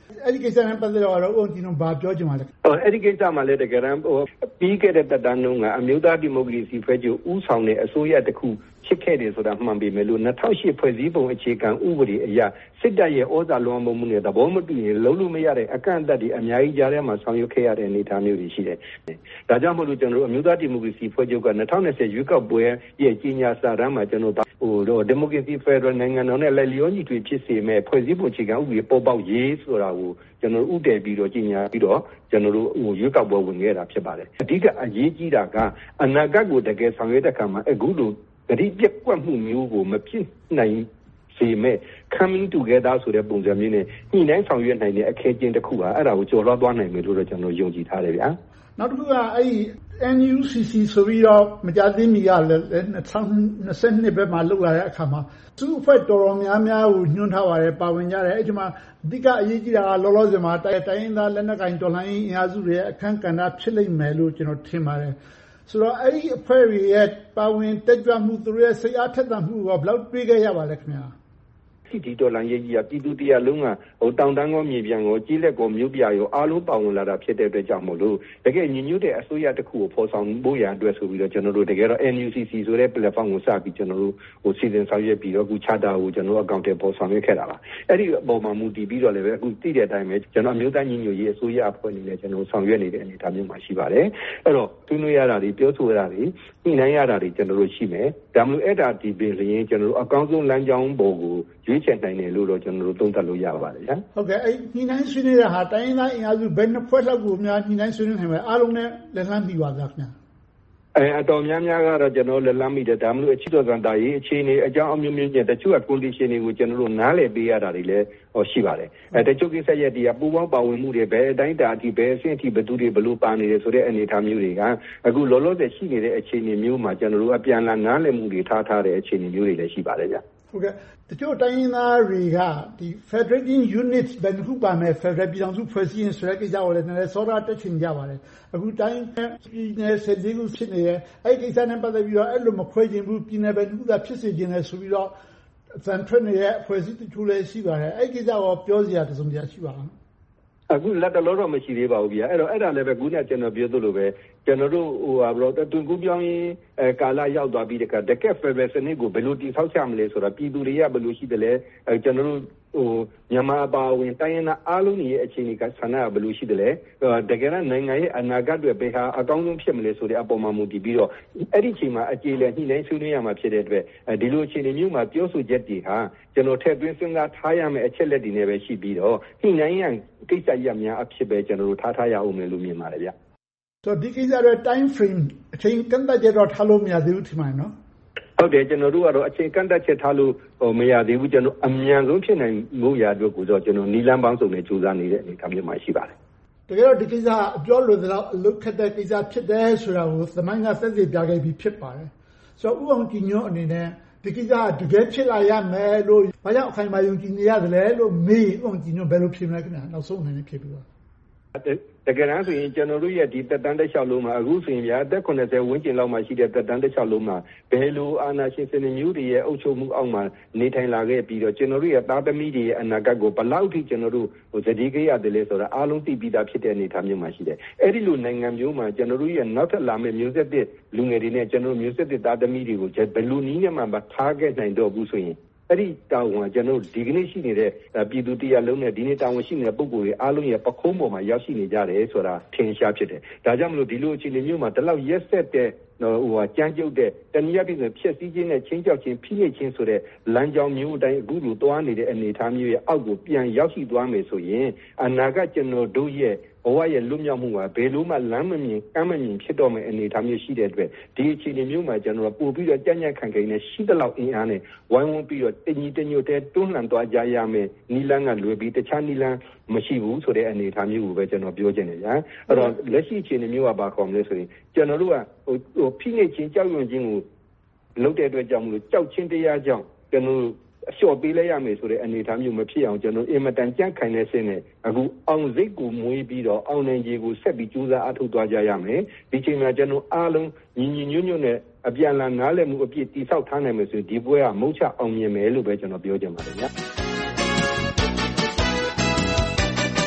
အဲ့ဒီကိစ္စနဲ့ပတ်သက်တော့ဦးအောင်ကြည်ညွန့်ဘာပြောချင်ပါလဲ။အဲ့ဒီကိစ္စမှာလည်းတကယ်တမ်းပြီးခဲ့တဲ့သက်တမ်းတုန်းကအမျိုးသားဒီမိုကရေစီဖွဲ့ချုပ်ဦးဆောင်တဲ့အစိုးရတစ်ခုဖြစ်ခဲ့တယ်ဆိုတာမှန်ပေမဲ့လို့၂၀၀၈ဖွဲ့စည်းပုံအခြေခံဥပဒေအရစစ်တပ်ရဲ့ဩဇာလွှမ်းမိုးမှုနဲ့သဘောမတူရင်လုံးလို့မရတဲ့အကန့်အသတ်တွေအများကြီးကြားထဲမှာဆောင်ရွက်ခဲ့ရတဲ့အနေအထားမျိုးတွေရှိတယ်။ဒါကြောင့်မို့လို့ကျွန်တော်တို့အမျိုးသားဒီမိုကရေစီဖွဲ့ချုပ်က၂၀၂၀ရွေးကောက်ပွဲရဲ့ကြီးညာစာတမ်းမှာကျွန်တော်တို့ဟိုတော့ဒီမိုကရေစီဖက်ဒရယ်နိုင်ငံတော်နဲ့လက်လျောညီထွေဖြစ်စေမဲ့ဖွဲ့စည်းပုံအခြေခံဥပဒေပေါ်ပေါက်ရေးဆိုတာကိုကျွန်တော်တို့ဥတည်ပြီးတော့ကြီးညာပြီးတော့ကျွန်တော်တို့ဟိုရွေးကောက်ပွဲဝင်ခဲ့တာဖြစ်ပါတယ်။အဓိကအရေးကြီးတာကအနာဂတ်ကိုတကယ်ဆောင်ရွက်တဲ့အခါမှာအခုလိုတတိပြက်ကွက်မှုမျိုးကိုမဖြစ်နိုင်စေမဲ့ coming together ဆိုတဲ့ပုံစံမျိုးနဲ့ညှိနှိုင်းဆောင်ရွက်နိုင်တဲ့အခက်အကျင်းတစ်ခုဟာအဲ့ဒါကိုကျော်လွှားသွားနိုင်မယ်လို့တော့ကျွန်တော်ယုံကြည်ထားတယ်ဗျာနောက်တစ်ခုကအဲ့ဒီ N U C C ဆိုပြီးတော့မကြသေးမီကလည်း၂၀၂၂ဘက်မှာလောက်လာတဲ့အခါမှာသူ့အဖွဲ့တော်တော်များများကိုညွှန်းထားပါတယ်ပါဝင်ကြတယ်အဲ့ဒီမှာအဓိကအရေးကြီးတာကလောလောဆယ်မှာတိုင်းရင်းသားလက်နက်ကိုင်တော်လှန်ရေးအင်အားစုတွေရဲ့အခမ်းကဏ္ဍဖြစ်လိမ့်မယ်လို့ကျွန်တော်ထင်ပါတယ်ဆိုတော့အဲ့ဒီအဖွဲ့တွေရဲ့ပါဝင်တက်ကြွမှုသူတို့ရဲ့စိတ်အားထက်သန်မှုကဘယ်လောက်တွေးခဲ့ရပါလဲခင်ဗျာဒီဒေါ်လာရေးကြီးကပြည်သူတရားလုံးကဟိုတောင်တန်းကောမြေပြန်ကောကြီးလက်ကောမြို့ပြရောအားလုံးပါဝင်လာတာဖြစ်တဲ့အတွက်ကြောင့်မို့လို့တကယ်ညီညွတ်တဲ့အစိုးရတစ်ခုကိုဖော်ဆောင်ဖို့ရအတွက်ဆိုပြီးတော့ကျွန်တော်တို့တကယ်တော့ N U C C ဆိုတဲ့ platform ကိုစပြီးကျွန်တော်တို့ဟိုစီစဉ်ဆောင်ရွက်ပြီးတော့အခု charter ကိုကျွန်တော်တို့အကောင့်ထဲပေါ်ဆောင်ရွက်ခဲ့တာပါအဲ့ဒီအပေါ်မှာမူတည်ပြီးတော့လည်းပဲအခုသိတဲ့အတိုင်းပဲကျွန်တော်အမျိုးသားညီညွတ်ရေးအစိုးရအဖွဲ့အနေနဲ့ကျွန်တော်ဆောင်ရွက်နေတဲ့အနေအထားမျိုးမှာရှိပါတယ်အဲ့တော့သူတို့ရတာတွေပြောဆိုရတာတွေညှိနှိုင်းရတာတွေကျွန်တော်တို့ရှိမယ်ဒါမှမဟုတ်အဲ့ဒါဒီပင်လျင်ကျွန်တော်တို့အကောင်းဆုံးလမ်းကြောင်းပေါ်ကိုရွေးချယ်နိုင်တယ်လို့တော့ကျွန်တော်တို့သုံးသပ်လို့ရပါတယ်ဗျာဟုတ်ကဲ့အဲ့ညှိနှိုင်းဆွေးနွေးတာဟာတိုင်းရင်းသားအင်အားစုဘယ်နှစ်ဖွဲ့လောက်ကိုများညှိနှိုင်းဆွေးနွေးနိုင်မယ်အားလုံးနဲ့လက်လှမ်းမိပါသလားခင်ဗျာအဲအတော်များများကတော့ကျွန်တော်လက်လမ်းမိတယ်ဒါမှမဟုတ်အချစ်တော်စံတာရေးအခြေအနေအကြောင်းအမျိုးမျိုးနဲ့တချို့က condition တွေကိုကျွန်တော်တို့နားလည်ပေးရတာတွေလည်းဟောရှိပါတယ်အဲတချို့ကိစ္စရက်တွေကပူပေါင်းပါဝင်မှုတွေပဲအတိုင်းတာအထိပဲအဆင့်အထိဘယ်သူတွေဘလို့ပါနေတယ်ဆိုတဲ့အနေအထားမျိုးတွေကအခုလောလောဆယ်ရှိနေတဲ့အခြေအနေမျိုးမှာကျွန်တော်တို့အပြန်လာနားလည်မှုတွေထားထားတဲ့အခြေအနေမျိုးတွေလည်းရှိပါတယ်ဗျဟုတ်ကဲ့တချို့တိုင်းရင်းသားတွေကဒီ Federating Unit ဘယ်နှခုပါမယ် Federal ပြည်ထောင်စုဖွဲ့စည်းရင်ဆိုတဲ့ကိစ္စကိုလည်းနည်းနည်းစောဒတက်ချင်ကြပါတယ်အခုတိုင်းပြည်နယ်ဆယ်လေးခုဖြစ်နေရဲ့အဲ့ဒီကိစ္စနဲ့ပတ်သက်ပြီးတော့အဲ့လိုမခွဲချင်ဘူးပြည်နယ်ပဲတစ်ခုသာဖြစ်စေချင်တယ်ဆိုပြီးတော့အသံထွက်နေတဲ့ဖွဲ့စည်းတချို့လည်းရှိပါတယ်အဲ့ဒီကိစ္စကိုပြောစရာတစုံတရာရှိပါလားအခုလက်တလောတော့မရှိသေးပါဘူးဗျာအဲ့တော့အဲ့ဒါလည်းပဲခုနကကျွန်တော်ပြောသလိုပဲကျွန်တော်တို့ဟိုဟာဘလို့တွင်ကူးပြောင်းရေးအဲကာလရောက်သွားပြီးတကတကက်ဖက်ဒရယ်စနစ်ကိုဘယ်လိုတည်ဆောက်ချမလဲဆိုတာပြည်သူတွေကဘယ်လိုရှိတယ်လဲအဲကျွန်တော်တို့ဟိုမြန်မာအပါအဝင်တိုင်းရင်းသားအားလုံးရဲ့အခြေအနေကဆန္ဒကဘယ်လိုရှိတယ်လဲတကယ်တော့နိုင်ငံရဲ့အနာဂတ်တွေဘယ်ဟာအကောင်းဆုံးဖြစ်မလဲဆိုတဲ့အပေါ်မှာမူတည်ပြီးတော့အဲ့ဒီအချိန်မှာအခြေအနေညှိနှိုင်းဆွေးနွေးရမှာဖြစ်တဲ့အတွက်ဒီလိုအခြေအနေမျိုးမှာပြောဆိုချက်တွေဟာကျွန်တော်ထည့်သွင်းစဉ်းစားထားရမယ့်အချက်လက်တွေနဲ့ပဲရှိပြီးတော့ညှိနှိုင်းရကိစ္စရပ်များအဖြစ်ပဲကျွန်တော်တို့ထားထားရအောင်မယ်လို့မြင်ပါတယ်ဗျဆိုဒီကိစ္စတွေ time frame အချိန်ကန့်သတ်ချက်တော့ထားလို့မရသေးဘူးထင်ပါတယ်နော်ဟုတ်တယ်ကျွန်တော်တို့ကတော့အချိန်ကန့်သတ်ချက်ထားလို့မရသေးဘူးကျွန်တော်အမြန်ဆုံးဖြစ်နိုင်မှုရာအတွက်ကိုတော့ကျွန်တော်နီလန်းပေါင်းစုံနဲ့ကြိုးစားနေတဲ့အနေအထားမျိုးမှာရှိပါတယ်တကယ်တော့ဒီကိစ္စအပြောလို့တော့အလုပ်ခက်တဲ့ကိစ္စဖြစ်တယ်ဆိုတာကိုသမိုင်းကသက်သေပြခဲ့ပြီးဖြစ်ပါတယ်ဆိုတော့ဥအောင်ကြည်ညွန့်အနေနဲ့ဒီကိစ္စတကယ်ဖြစ်လာရမယ်လို့ဘာကြောင့်အခိုင်အမာယုံကြည်နေရတယ်လို့မေးဥအောင်ကြည်ညွန့်ဘယ်လိုဖြစ်မလဲခင်ဗျာနောက်ဆုံးအနေနဲ့ဖြစ်ပြီးတော့တကယ်တမ်းဆိုရင်ကျွန်တော်တို့ရဲ့ဒီတက်တန်းတစ်လျှောက်လုံးမှာအခုဆိုရင်ဗျာအသက်၇၀ဝန်းကျင်လောက်မှရှိတဲ့တက်တန်းတစ်လျှောက်လုံးမှာဘယ်လိုအာဏာရှင်စနစ်မျိုးတွေရဲ့အုပ်ချုပ်မှုအောက်မှာနေထိုင်လာခဲ့ပြီးတော့ကျွန်တော်တို့ရဲ့သားသမီးတွေရဲ့အနာဂတ်ကိုဘယ်လောက်ထိကျွန်တော်တို့ဟိုဇတိကိရတယ်လဲဆိုတာအားလုံးသိပြီးသားဖြစ်တဲ့အနေအထားမျိုးမှာရှိတယ်အဲ့ဒီလိုနိုင်ငံမျိုးမှာကျွန်တော်တို့ရဲ့နောက်ထပ်လာမယ့်မျိုးဆက်တဲ့လူငယ်တွေနဲ့ကျွန်တော်တို့မျိုးဆက်တဲ့သားသမီးတွေကိုဘယ်လိုနည်းနဲ့မှမထားခဲ့နိုင်တော့ဘူးဆိုရင်အဲ့ဒီတာဝန်ကျွန်တော်ဒီကနေ့ရှိနေတဲ့ပြည်သူတရားလုံးနဲ့ဒီနေ့တာဝန်ရှိနေတဲ့ပုဂ္ဂိုလ်တွေအားလုံးရဲ့ပခုံးပေါ်မှာရောက်ရှိနေကြတယ်ဆိုတာထင်ရှားဖြစ်တယ်။ဒါကြောင့်မလို့ဒီလိုအခြေအနေမျိုးမှာတလောက်ရက်ဆက်တဲ့ဟိုဟာကြမ်းကြုတ်တဲ့တနည်းအားဖြင့်ဖြည့်ဆည်းခြင်းနဲ့ချင်းကြောက်ခြင်းဖိနှိပ်ခြင်းဆိုတဲ့လမ်းကြောင်းမျိုးအတိုင်းအခုလိုသွားနေတဲ့အနေအထားမျိုးရဲ့အောက်ကိုပြန်ရောက်ရှိသွားမယ်ဆိုရင်အနာဂတ်ကျွန်တော်တို့ရဲ့ဘဝရဲ့လွတ်မြောက်မှုကဘယ်လိုမှလမ်းမမြင်ကမ်းမမြင်ဖြစ်တော့မယ့်အနေအထားမျိုးရှိတဲ့အတွက်ဒီအခြေအနေမျိုးမှာကျွန်တော်ပို့ပြီးတော့ကြံ့ကြံ့ခံခိုင်နဲ့ရှိသလောက်အင်အားနဲ့ဝိုင်းဝန်းပြီးတော့တညီတညွတ်တဲ့တွန်းလှန်သွားကြရမယ်နီလန်းကလွယ်ပြီးတခြားနီလန်းမရှိဘူးဆိုတဲ့အနေအထားမျိုးကိုပဲကျွန်တော်ပြောချင်တယ်ဗျာအဲ့တော့လက်ရှိအခြေအနေမျိုးကဘာခေါ်မလဲဆိုရင်ကျွန်တော်တို့ကဟိုဟိုဖိနှိပ်ခြင်းကြောက်ရွံ့ခြင်းကိုလုပ်တဲ့အတွက်ကြောင့်မလို့ကြောက်ခြင်းတရားကြောင့်ကျွန်တော်အလျှော့ပေးလိုက်ရမယ်ဆိုတဲ့အနေအထားမျိုးမဖြစ်အောင်ကျွန်တော်အင်မတန်ကြံ့ခိုင်တဲ့စင်းနဲ့အခုအောင်စိတ်ကိုမွေးပြီးတော့အောင်နိုင်ကြီးကိုဆက်ပြီးကြိုးစားအထောက်သွားကြရမယ်ဒီချိန်မှာကျွန်တော်အားလုံးညီညီညွတ်ညွတ်နဲ့အပြန်အလှန်နားလည်မှုအပြည့်တိဆောက်ထားနိုင်မယ်ဆိုရင်ဒီပွဲကမုတ်ချအောင်မြင်မယ်လို့ပဲကျွန်တော်ပြောချင်ပါတယ်ဗျာ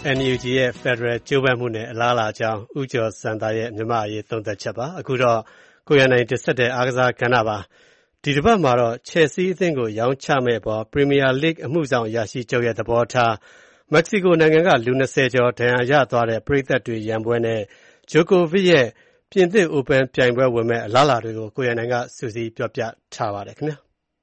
အန် ယူ ဂျီ ရဲ့ ဖက်ဒရယ်ကြိုးပမ်းမှုနဲ့အလားအလာအကြောင်းဦးကျော်ဇံသာရဲ့မြန်မာ့အရေးသုံးသပ်ချက်ပါအခုတော့ကိုရနိုင်တင်ဆက်တဲ့အားကစားကဏ္ဍပါဒီတစ်ပတ်မှာတော့ Chelsea အသင်းကိုရောင်းချမဲ့ပေါ် Premier League အမှုဆောင်အရာရှိချုပ်ရဲ့သဘောထားမက္ကဆီကိုနိုင်ငံကလူ၂၀ကျော်ဒဏ်ရာရသွားတဲ့ပရိသတ်တွေရန်ပွဲနဲ့ Djokovic ရဲ့ပြင်သစ် Open ပြိုင်ပွဲဝင်မဲ့အလားအလာတွေကိုကိုရနိုင်ကစူးစီးပြောပြထားပါတယ်ခင်ဗျာ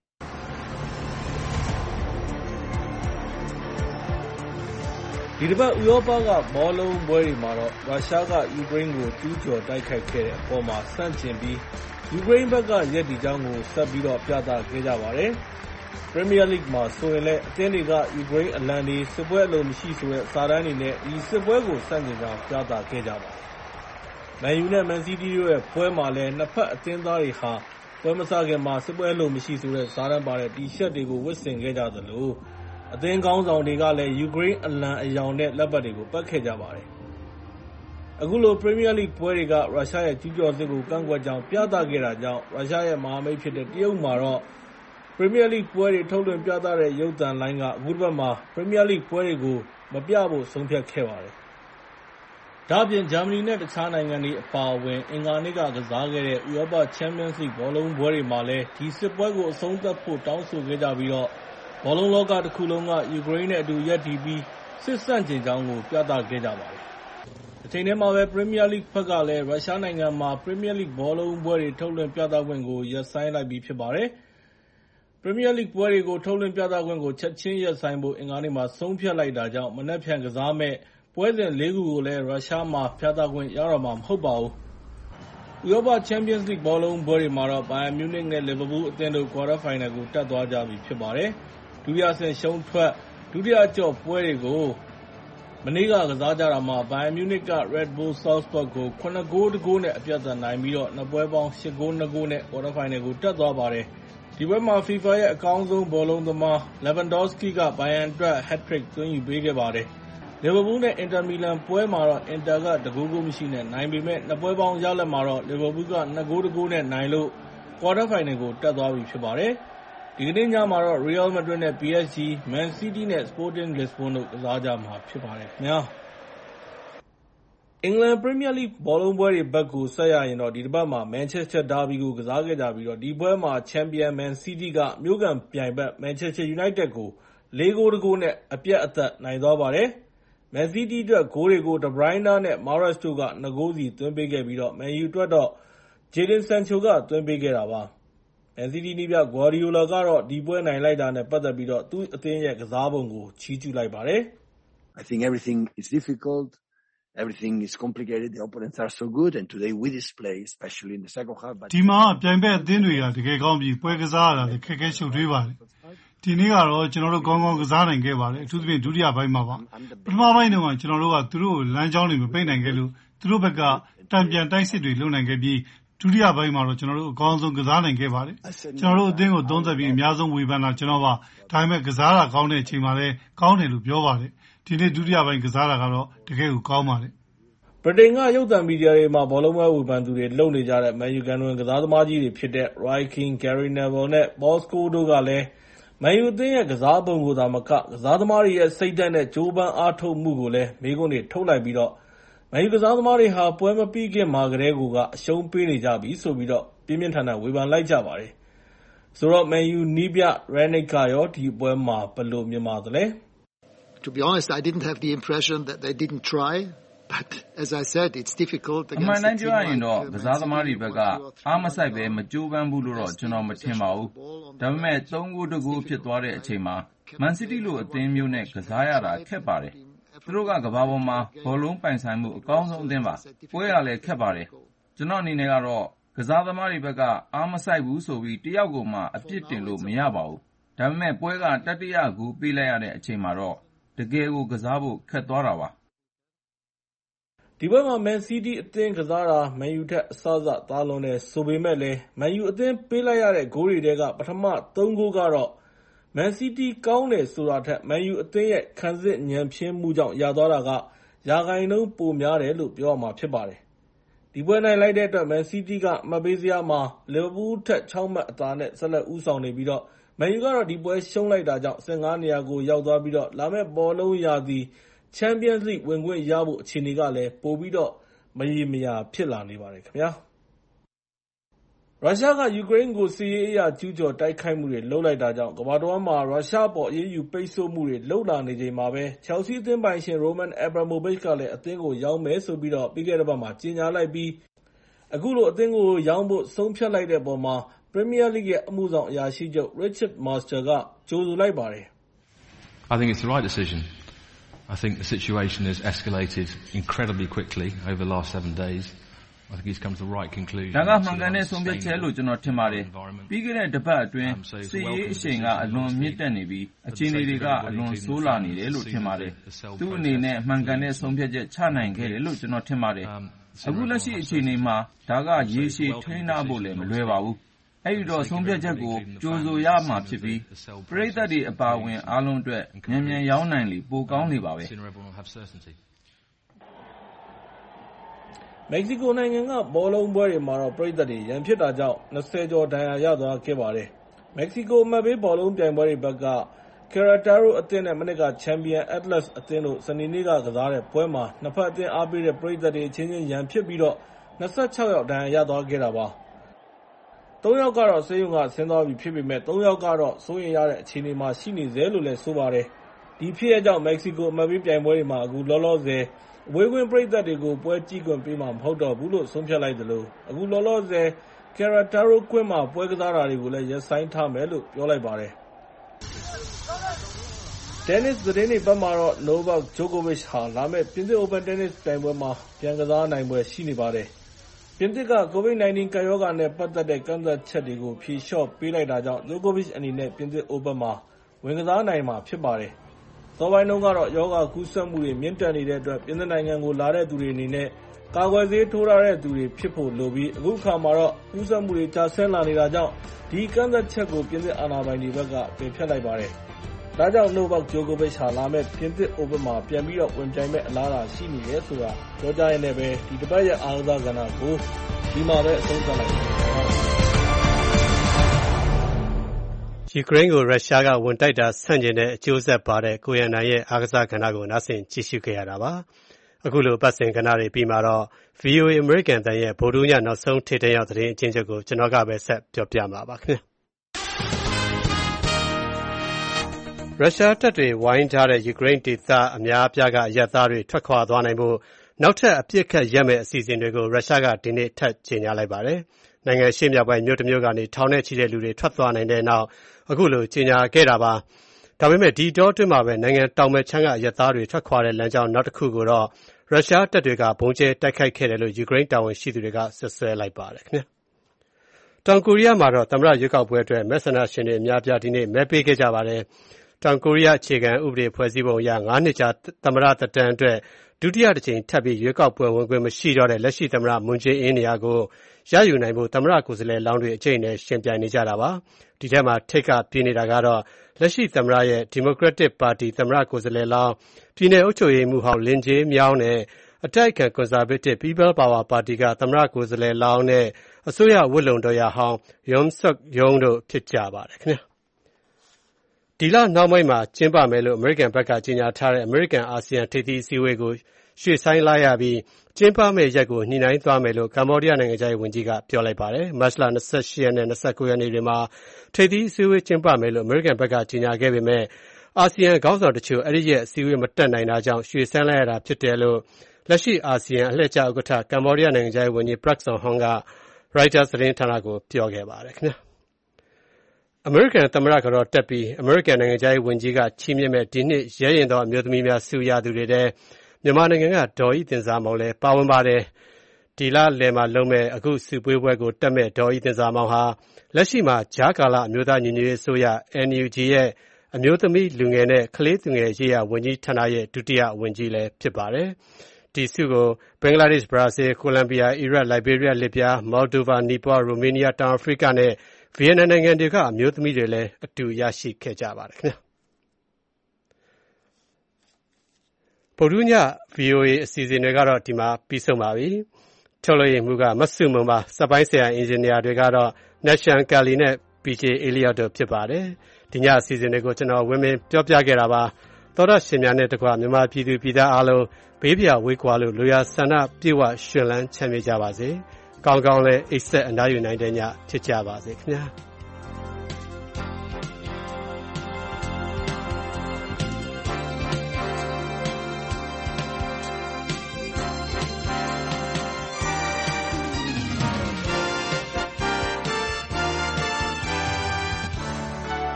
ဒီတစ်ပတ်ဥရောပကဘောလုံးပွဲတွေမှာတော့ရုရှားကယူကရိန်းကိုကျူးကျော်တိုက်ခိုက်ခဲ့တဲ့အပေါ်မှာဆန့်ကျင်ပြီးယူကရိန်းဘက်ကရပ်တည်ကြောင်းကိုဆက်ပြီးတော့ပြသခဲ့ကြပါတယ်။ Premier League မှာဆိုရင်လည်းအသင်းတွေကယူကရိန်းအလံတွေစစ်ပွဲအလုံးမရှိဆိုတဲ့စာတမ်းတွေနဲ့ဒီစစ်ပွဲကိုဆန့်ကျင်ကြောင်းပြသခဲ့ကြပါတယ်။ Man U နဲ့ Man City တို့ရဲ့ပွဲမှာလည်းနှစ်ဖက်အသင်းသားတွေဟာပွဲမစခင်မှာစစ်ပွဲအလုံးမရှိဆိုတဲ့စာတမ်းပါတဲ့တီရှပ်တွေကိုဝတ်ဆင်ခဲ့ကြသလိုအသင်းကောင်းဆောင်တွေကလည်းယူကရိန်းအလံအယောင်နဲ့လက်ပတ်တွေကိုပတ်ခဲ့ကြပါတယ်။အခုလို Premier League ပွဲတွေကရုရှားရဲ့ကျူးကျော်စစ်ကိုကန့်ကွက်ကြောင်းပြသခဲ့တာကြောင့်ရုရှားရဲ့မဟာမိတ်ဖြစ်တဲ့တရုတ်မှာတော့ Premier League ပွဲတွေထုတ်လွှင့်ပြသတဲ့ရုပ်သံလိုင်းကအခုတစ်ပတ်မှာ Premier League ပွဲတွေကိုမပြဖို့ဆုံးဖြတ်ခဲ့ပါတယ်။ဒါ့အပြင်ဂျာမနီနဲ့တခြားနိုင်ငံတွေအပါအဝင်အင်္ဂါနေ့ကကစားခဲ့တဲ့ဥရောပ Champions League ဘောလုံးပွဲတွေမှာလည်းဒီစစ်ပွဲကိုအဆုံးသတ်ဖို့တောင်းဆိုခဲ့ကြပြီးတော့ဘောလုံးလောကတစ်ခုလုံးကယူကရိန်းနဲ့အတူရပ်တည်ပြီးစစ်ဆန့်ကျင်ကြောင်းကိုပြသခဲ့ကြပါတယ်။အချိန်တည်းမှာပဲ Premier League ဘက်ကလည်းရုရှားနိုင်ငံမှာ Premier League ဘောလုံးပွဲတွေထုတ်လွှင့်ပြသခွင့်ကိုရပ်ဆိုင်းလိုက်ပြီးဖြစ်ပါတယ်။ Premier League ပွဲတွေကိုထုတ်လွှင့်ပြသခွင့်ကိုချက်ချင်းရပ်ဆိုင်းဖို့အင်္ဂါနေ့မှာဆုံးဖြတ်လိုက်တာကြောင့်မနက်ဖြန်ကစားမဲ့ပွဲစဉ်လေးခုကိုလည်းရုရှားမှာပြသခွင့်ရတော့မှာမဟုတ်ပါဘူး။ဥရောပ Champions League ဘောလုံးပွဲတွေမှာတော့ Bayern Munich နဲ့ Liverpool အသင်းတို့ Quarter Final ကိုတက်သွားကြပြီဖြစ်ပါတယ်။ဒုတိယဆင့်ရှုံးထွက်ဒုတိယကြော့ပွဲတွေကိုမနေ့ကကစားကြတာမှာ Bayern Munich က Red Bull Salzburg ကို၇ဂိုး၁ဂိုးနဲ့အပြတ်သက်နိုင်ပြီးတော့နှစ်ပွဲပေါင်း၈ဂိုး၂ဂိုးနဲ့ Quarter Final ကိုတက်သွားပါတယ်။ဒီပွဲမှာ FIFA ရဲ့အကောင်းဆုံးဘောလုံးသမား Lewandowski က Bayern အတွက် Hat-trick သွင်းယူပေးခဲ့ပါတယ်။ Liverpool နဲ့ Inter Milan ပွဲမှာတော့ Inter က၁ဂိုးဂိုးမရှိနဲ့နိုင်ပေမဲ့နှစ်ပွဲပေါင်းရလဒ်မှာတော့ Liverpool က၂ဂိုး၁ဂိုးနဲ့နိုင်လို့ Quarter Final ကိုတက်သွားပြီဖြစ်ပါတယ်။ဒီကနေ့ညမှာတော့ Real Madrid နဲ့ ပီ အက်စ် ဂျီ, Man City နဲ့ Sporting Lisbon တို့ကစားကြမှာဖြစ်ပါတယ်ခင်ဗျာ။အင်္ဂလန် Premier League ဘောလုံးပွဲတွေဘက်ကိုဆက်ရရင်တော့ဒီတစ်ပတ်မှာ Manchester Derby ကိုကစားခဲ့ကြပြီးတော့ဒီပွဲမှာချန်ပီယံ Man City ကမြို့ခံပြိုင်ဘက် Manchester United ကို၄ဂိုး၁ဂိုးနဲ့အပြတ်အသတ်နိုင်သွားပါတယ်။ Man City အတွက်ဂိုးတွေကို De Bruyne နဲ့ Mahrez တို့က၂ဂိုးစီသွင်းပေးခဲ့ပြီးတော့ Man U အတွက်တော့ Jadon Sancho ကသွင်းပေးခဲ့တာပါ။ Man City နည်းပြ Guardiola ကတော့ဒီပွဲနိုင်လိုက်တာနဲ့ပတ်သက်ပြီးတော့သူ့အသင်းရဲ့ကစားပုံကိုချီးကျူးလိုက်ပါတယ်။ I think everything is difficult. Everything is complicated. The opponents are so good and today we display especially in the second half. ဒီမှာပြိုင်ဘက်အသင်းတွေကတကယ်ကောင်းပြီးပွဲကစားရတာလည်းခက်ခဲရှုပ်ထွေးပါတယ်။ဒီနေ့ကတော့ကျွန်တော်တို့ကောင်းကောင်းကစားနိုင်ခဲ့ပါတယ်။အထူးသဖြင့်ဒုတိယပိုင်းမှာပါ။ပထမပိုင်းတုန်းကကျွန်တော်တို့ကသူတို့ကိုလမ်းကြောင်းတွေမပိတ်နိုင်ခဲ့လို့သူတို့ဘက်ကတံပြန်တိုက်စစ်တွေလုပ်နိုင်ခဲ့ပြီးဒုတိယပိုင်းမှာတော့ကျွန်တော်တို့အကောင်းဆုံးကစားနိုင်ခဲ့ပါတယ်။ကျွန်တော်တို့အသင်းကိုသုံးသပ်ပြီးအများဆုံးဝေဖန်တာကျွန်တော်ပါဒါပေမဲ့ကစားတာကောင်းတဲ့အချိန်မှာလည်းကောင်းတယ်လို့ပြောပါတယ်။ဒီနေ့ဒုတိယပိုင်းကစားတာကတော့တကယ်ကိုကောင်းပါတယ်။ဗြိတိန်ကရုပ်သံမီဒီယာတွေမှာဘောလုံးပွဲဝေဖန်သူတွေလုပ်နေကြတဲ့ Man U ကန်တွင်ကစားသမားကြီးတွေဖြစ်တဲ့ Roy Keane, Gary Neville နဲ့ Paul Scholes တို့ကလည်း Man U အသင်းရဲ့ကစားပုံကိုသာမကကစားသမားတွေရဲ့စိတ်ဓာတ်နဲ့ကြိုးပမ်းအားထုတ်မှုကိုလည်းမေးခွန်းတွေထုတ်လိုက်ပြီးတော့Man U ကစားသမားတွေဟာပွဲမပြီးခင်မှာကတည်းကအရှုံးပေးနေကြပြီဆိုပြီးတော့ပြင်းပြင်းထန်ထန်ဝေဖန်လိုက်ကြပါတယ်။ဆိုတော့ Man U နည်းပြ Rangnick ကရောဒီပွဲမှာဘယ်လိုမြင်ပါသလဲ။ To be honest, I didn't have the impression that they didn't try. But as I said, it's difficult against အမှန်တမ်းပြောရရင်တော့ကစားသမားတွေဘက်ကအားမဆိုင်ပဲမကြိုးပမ်းဘူးလို့တော့ကျွန်တော်မထင်ပါဘူး။ဒါပေမဲ့၃ဂိုး၁ဂိုးဖြစ်သွားတဲ့အချိန်မှာ Man City လိုအသင်းမျိုးနဲ့ကစားရတာခက်ပါတယ်။သူတို့ကကမ္ဘာပေါ်မှာဘောလုံးပိုင်ဆိုင်မှုအကောင်းဆုံးအသင်းပါ။ပွဲရလည်းခက်ပါတယ်။ကျွန်တော်အနေနဲ့ကတော့ကစားသမားတွေဘက်ကအားမဆိုင်ဘူးဆိုပြီးတယောက်ကိုမှအပြစ်တင်လို့မရပါဘူး။ဒါပေမဲ့ပွဲကတတိယဂိုးပေးလိုက်ရတဲ့အချိန်မှာတော့တကယ်ကိုကစားဖို့ခက်သွားတာပါဒီပွဲမှာ Man City အသင်းကစားတာ Man U ထက်အဆအဆသားလွန်တယ်ဆိုပေမဲ့လည်း Man U အသင်းပေးလိုက်ရတဲ့ဂိုးတွေထဲကပထမ၃ဂိုးကတော့ Man City ကောင်းတယ်ဆိုတာထက် Man U အသင်းရဲ့ခံစစ်ညံ့ဖျင်းမှုကြောင့်ရသွားတာကရာခိုင်နှုန်းပိုများတယ်လို့ပြောရမှာဖြစ်ပါတယ်။ဒီပွဲနိုင်လိုက်တဲ့အတွက် Man City ကအမှတ်ပေးဇယားမှာ Liverpool ထက်၆မှတ်အသာနဲ့ဆက်လက်ဦးဆောင်နေပြီးတော့ Man U ကတော့ဒီပွဲရှုံးလိုက်တာကြောင့်၁၅နေရာကိုရောက်သွားပြီးတော့လာမယ့်ဘောလုံးရာသီ Champions League ဝင်ခွင့်ရဖို့အခြေအနေကလည်းပိုပြီးတော့မရေမရာဖြစ်လာနေပါတယ်ခင်ဗျာရုရှားကယူကရိန်းကိုစစ်ရေးအရကျူးကျော်တိုက်ခိုက်မှုတွေလုပ်လိုက်တာကြောင့်ကမ္ဘာတစ်ဝန်းမှာရုရှားပေါ်အရေးယူပိတ်ဆို့မှုတွေလုပ်လာနေချိန်မှာပဲ Chelsea အသင်းပိုင်ရှင် Roman Abramovich ကလည်းအသင်းကိုရောင်းမယ်ဆိုပြီးတော့ပြီးခဲ့တဲ့ဘက်မှာကြေညာလိုက်ပြီးအခုလိုအသင်းကိုရောင်းဖို့ဆုံးဖြတ်လိုက်တဲ့အပေါ်မှာ Premier League ရဲ့အမှုဆောင်အရာရှိချုပ် Richard Master ကကြိုဆိုလိုက်ပါတယ် I think it's the right decision. I think the situation has escalated incredibly quickly over the last seven days. I think he's come to the right conclusion. ဒါကမှန်ကန်တဲ့ဆုံးဖြတ်ချက်လို့ကျွန်တော်ထင်ပါတယ်။ပြီးခဲ့တဲ့တစ်ပတ်အတွင်းစစ်ရေးအရှိန်ကအလွန်မြင့်တက်နေပြီးအခြေအနေတွေကအလွန်ဆိုးလာနေတယ်လို့ထင်ပါတယ်။သူ့အနေနဲ့မှန်ကန်တဲ့ဆုံးဖြတ်ချက်ချနိုင်ခဲ့တယ်လို့ကျွန်တော်ထင်ပါတယ်။အခုလက်ရှိအခြေအနေမှာဒါကရေရှည်ထိန်းထားဖို့လည်းမလွယ်ပါဘူး။အဲဒီတော့ဆုံးဖြတ်ချက်ကိုကြိုဆိုရမှာဖြစ်ပြီးပရိသတ်တွေအပါအဝင်အားလုံးအတွက်မြန်မြန်ရောင်းနိုင်လေပိုကောင်းလေပါပဲ။မက္ကဆီကိုနိုင်ငံကဘောလုံးပွဲတွေမှာတော့ပရိသတ်တွေရန်ဖြစ်တာကြောင့်၂၀ကျော်ဒဏ်ရာရသွားခဲ့ပါတယ်။မက္ကဆီကိုအမှတ်ပေးဘောလုံးပြိုင်ပွဲတွေဘက်က Querétaro အသင်းနဲ့မနစ်ကချန်ပီယံ Atlas အသင်းတို့စနေနေ့ကကစားတဲ့ပွဲမှာနှစ်ဖက်အသင်းအားပေးတဲ့ပရိသတ်တွေအချင်းချင်းရန်ဖြစ်ပြီးတော့၂၆ယောက်ဒဏ်ရာရသွားခဲ့တာပါ။သုံးယောက်ကတော့ဆေးရုံကဆင်းသွားပြီဖြစ်ပေမဲ့သုံးယောက်ကတော့စိုးရိမ်ရတဲ့အခြေအနေမှာရှိနေသေးလို့လည်းဆိုပါတယ်။ဒီဖြစ်ရပ်ကြောင့်မက္ကဆီကိုအမှတ်ပေးပြိုင်ပွဲတွေမှာအခုလောလောဆယ်အဝေးကွင်းပရိသတ်တွေကိုပွဲကြည့်ခွင့်ပေးမှာမဟုတ်တော့ဘူးလို့ဆုံးဖြတ်လိုက်သလိုအခုလောလောဆယ် Querétaro ကွင်းမှာပွဲကစားတာတွေကိုလည်းရပ်ဆိုင်းထားမယ်လို့ပြောလိုက်ပါတယ်။ Tennis သတင်းတွေဘက်မှာတော့ Novak Djokovic ဟာလာမယ့်ပြင်သစ် Open Tennis ပြိုင်ပွဲမှာပြန်ကစားနိုင်ပွဲရှိနေပါတယ်။ပြင်သစ်က ကိုဗစ်နာင်းတင်း ကပ်ရောဂါနဲ့ပတ်သက်တဲ့ကန့်သတ်ချက်တွေကိုဖြေလျှော့ပေးလိုက်တာကြောင့် Djokovic အနေနဲ့ပြင်သစ် Open မှာဝင်ကစားနိုင်မှာဖြစ်ပါတယ်။စောပိုင်းတုန်းကတော့ရောဂါကူးစက်မှုတွေမြင့်တက်နေတဲ့အတွက်ပြင်သစ်နိုင်ငံကိုလာတဲ့သူတွေအနေနဲ့ကာကွယ်ဆေးထိုးထားတဲ့သူတွေဖြစ်ဖို့လိုပြီးအခုအခါမှာတော့ကူးစက်မှုတွေကျဆင်းလာနေတာကြောင့်ဒီကန့်သတ်ချက်ကိုပြင်သစ်အာဏာပိုင်တွေဘက်ကပယ်ဖျက်လိုက်ပါတယ်။ဒါကြောင့် Novak Djokovic ဟာလာမယ့်ပြင်သစ် Open မှာပြန်ပြီးတော့ဝင်ပြိုင်မဲ့အလားအလာရှိနေတယ်ဆိုတာပြောကြားရင်းနဲ့ပဲဒီတစ်ပတ်ရဲ့အားကစားကဏ္ဍကိုဒီမှာပဲအဆုံးသတ်လိုက်ပါတယ်ယူကရိန်းကိုရုရှားကဝင်တိုက်တာဆန့်ကျင်တဲ့အကျိုးဆက်ပါတဲ့ကိုရန်နိုင်ရဲ့အားကစားကဏ္ဍကိုနားဆင်ကြည့်ရှုခဲ့ရတာပါ။အခုလိုပတ်စဉ်ကဏ္ဍတွေပြီးမှာတော့ ဗီအိုအေ American တန်ရဲ့ဗုဒ္ဓညနောက်ဆုံးထိပ်တန်းရောက်သတင်းအချင်းချုပ်ကိုကျွန်တော်ကပဲဆက်ပြောပြမှာပါခင်ဗျာ။ရုရှားတပ်တွေဝိုင်းထားတဲ့ယူကရိန်းဒေသအများအပြားကအရပ်သားတွေထွက်ခွာသွားနိုင်ဖို့နောက်ထပ်အပြစ်ခတ်ရက်မဲ့အစီအစဉ်တွေကိုရုရှားကဒီနေ့ထပ်ကြေညာလိုက်ပါတယ်။နိုင်ငံရှေ့မြောက်ပိုင်းမြို့တစ်မြို့ကနေထောင်နဲ့ချီတဲ့လူတွေထွက်သွားနိုင်တဲ့နောက်အခုလိုကြေညာခဲ့တာပါ။ဒါပေမဲ့ဒီတောအတွင်းမှာပဲနိုင်ငံတောင်ဘက်ခြမ်းကအရပ်သားတွေထွက်ခွာတဲ့လမ်းကြောင်းနောက်တစ်ခုကိုတော့ရုရှားတပ်တွေကဘုံကျဲတိုက်ခိုက်ခဲ့တယ်လို့ယူကရိန်းတာဝန်ရှိသူတွေကဆွဆွဲလိုက်ပါတယ်ခင်ဗျာ။တောင်ကိုရီးယားမှာတော့သမ္မတရွေးကောက်ပွဲအတွက်မဲဆန္ဒရှင်တွေအများပြားဒီနေ့မဲပေးခဲ့ကြပါတယ်။တောင်ကိုရီးယားအခြေခံဥပဒေဖွဲ့စည်းပုံအရ၅နှစ်ကြာသမ္မတသက်တမ်းအတွက်ဒုတိယတစ်ကြိမ်ထပ်ပြီးရွေးကောက်ပွဲဝင်ခွင့်မရှိတော့တဲ့လက်ရှိသမ္မတမွန်ဂျေအင်းနေရာကိုရယူနိုင်ဖို့သမ္မတကိုယ်စားလှယ်လောင်းတွေအကျိတ်နဲ့ရှင်ပြိုင်နေကြတာပါ။ဒီထဲမှာထိပ်ကပြေးနေတာကတော့လက်ရှိသမ္မတရဲ့ Democratic Party သမ္မတကိုယ်စားလှယ်လောင်းပြည်နယ်အုပ်ချုပ်ရေးမှူးဟောင်းလင်ဂျေးမြောင်းနဲ့အတိုက်အခံ Conservative People Power Party ကသမ္မတကိုယ်စားလှယ်လောင်းနဲ့အစိုးရဝတ်လုံတော်ရဟောင်း Yoon Suk Yeol တို့ဖြစ်ကြပါတယ်ခင်ဗျာ။ဒီလနောက်ပိုင်းမှာကျင်းပမယ်လို့အမေရိကန်ဘက်ကကြေညာထားတဲ့အမေရိကန်အာဆီယံထိပ်သီးအစည်းအဝေးကိုရွှေ့ဆိုင်းလိုက်ရပြီးကျင်းပမယ့်ရက်ကိုညှိနှိုင်းသွားမယ်လို့ကမ္ဘောဒီးယားနိုင်ငံခြားရေးဝန်ကြီးကပြောလိုက်ပါတယ်။မတ်လ၂၈ရက်နဲ့၂၉ရက်နေ့တွေမှာထိပ်သီးအစည်းအဝေးကျင်းပမယ်လို့အမေရိကန်ဘက်ကကြေညာခဲ့ပေမဲ့အာဆီယံခေါင်းဆောင်တချို့အဲ့ဒီရက်အစည်းအဝေးမတက်နိုင်တာကြောင့်ရွှေ့ဆိုင်းလိုက်ရတာဖြစ်တယ်လို့လက်ရှိအာဆီယံအလှည့်ကျဥက္ကဋ္ဌကမ္ဘောဒီးယားနိုင်ငံခြားရေးဝန်ကြီး Prak Sokhonn က Reuters သတင်းဌာနကိုပြောခဲ့ပါတယ်ခင်ဗျာ။အမေရိကန်သမ္မတကတော့တက်ပြီးအမေရိကန်နိုင်ငံခြားရေးဝန်ကြီးကချီးမြှင့်မဲ့ဒီနှစ်ရဲရင်သောအမျိုးသမီးများဆုရသူတွေထဲမြန်မာနိုင်ငံကဒေါ်ဤတင်စာမောင်လည်းပါဝင်ပါတယ်။ဒီလလယ်မှာလုပ်မဲ့အခုစုပွဲပွဲကိုတက်မဲ့ဒေါ်ဤတင်စာမောင်ဟာလက်ရှိမှာဂျာကာလာအမျိုးသားညီညွတ်ရေးအစိုးရ အန် ယူ ဂျီ ရဲ့အမျိုးသမီးလူငယ်နဲ့ကလေးသူငယ်ရေးရာဝန်ကြီးဌာနရဲ့ဒုတိယဝန်ကြီးလည်းဖြစ်ပါတယ်။ဒီဆုကိုဘင်္ဂလားဒေ့ရှ်၊ဘရာဇီးလ်၊ကိုလံဘီယာ၊အီရတ်၊လိုက်ဘေးရီးယား၊လစ်ဗျား၊မော်လ်ဒိုဗာ၊နီပေါ၊ရိုမေးနီးယား၊တောင်အာဖရိကနဲ့ဗီယက်နမ်နိုင်ငံတွေကအမျိုးသမီးတွေလည်းအတူရရှိခဲ့ကြပါတယ်ခင်ဗျာဗုဒ္ဓည ဗီအိုအေ အစီအစဉ်တွေကတော့ဒီမှာပြီးဆုံးပါပြီ။ထုတ်လွှင့်မှုကမဆုမွန်ပါစက်ပိုင်းဆရာအင်ဂျင်နီယာတွေကတော့ Nation Kali နဲ့ ပီ ဂျေ Elliot တို့ဖြစ်ပါတယ်။ဒီညအစီအစဉ်တွေကိုကျွန်တော်ဝင်းမင်းပြောပြခဲ့တာပါ။သောရရှင်များနဲ့တကွမြန်မာပြည်သူပြည်သားအားလုံးဘေးပြဝေးကွာလို့လူရဆန္ဒပြေဝရှင်လန်းချမ်းမြေ့ကြပါစေကောင်းကောင်းလည်းအိပ်ဆက်အနားယူနိုင်တဲ့ညဖြစ်ကြပါစေခင်ဗျာ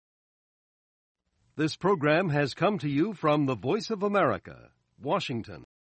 This program has come to you from the Voice of America, Washington.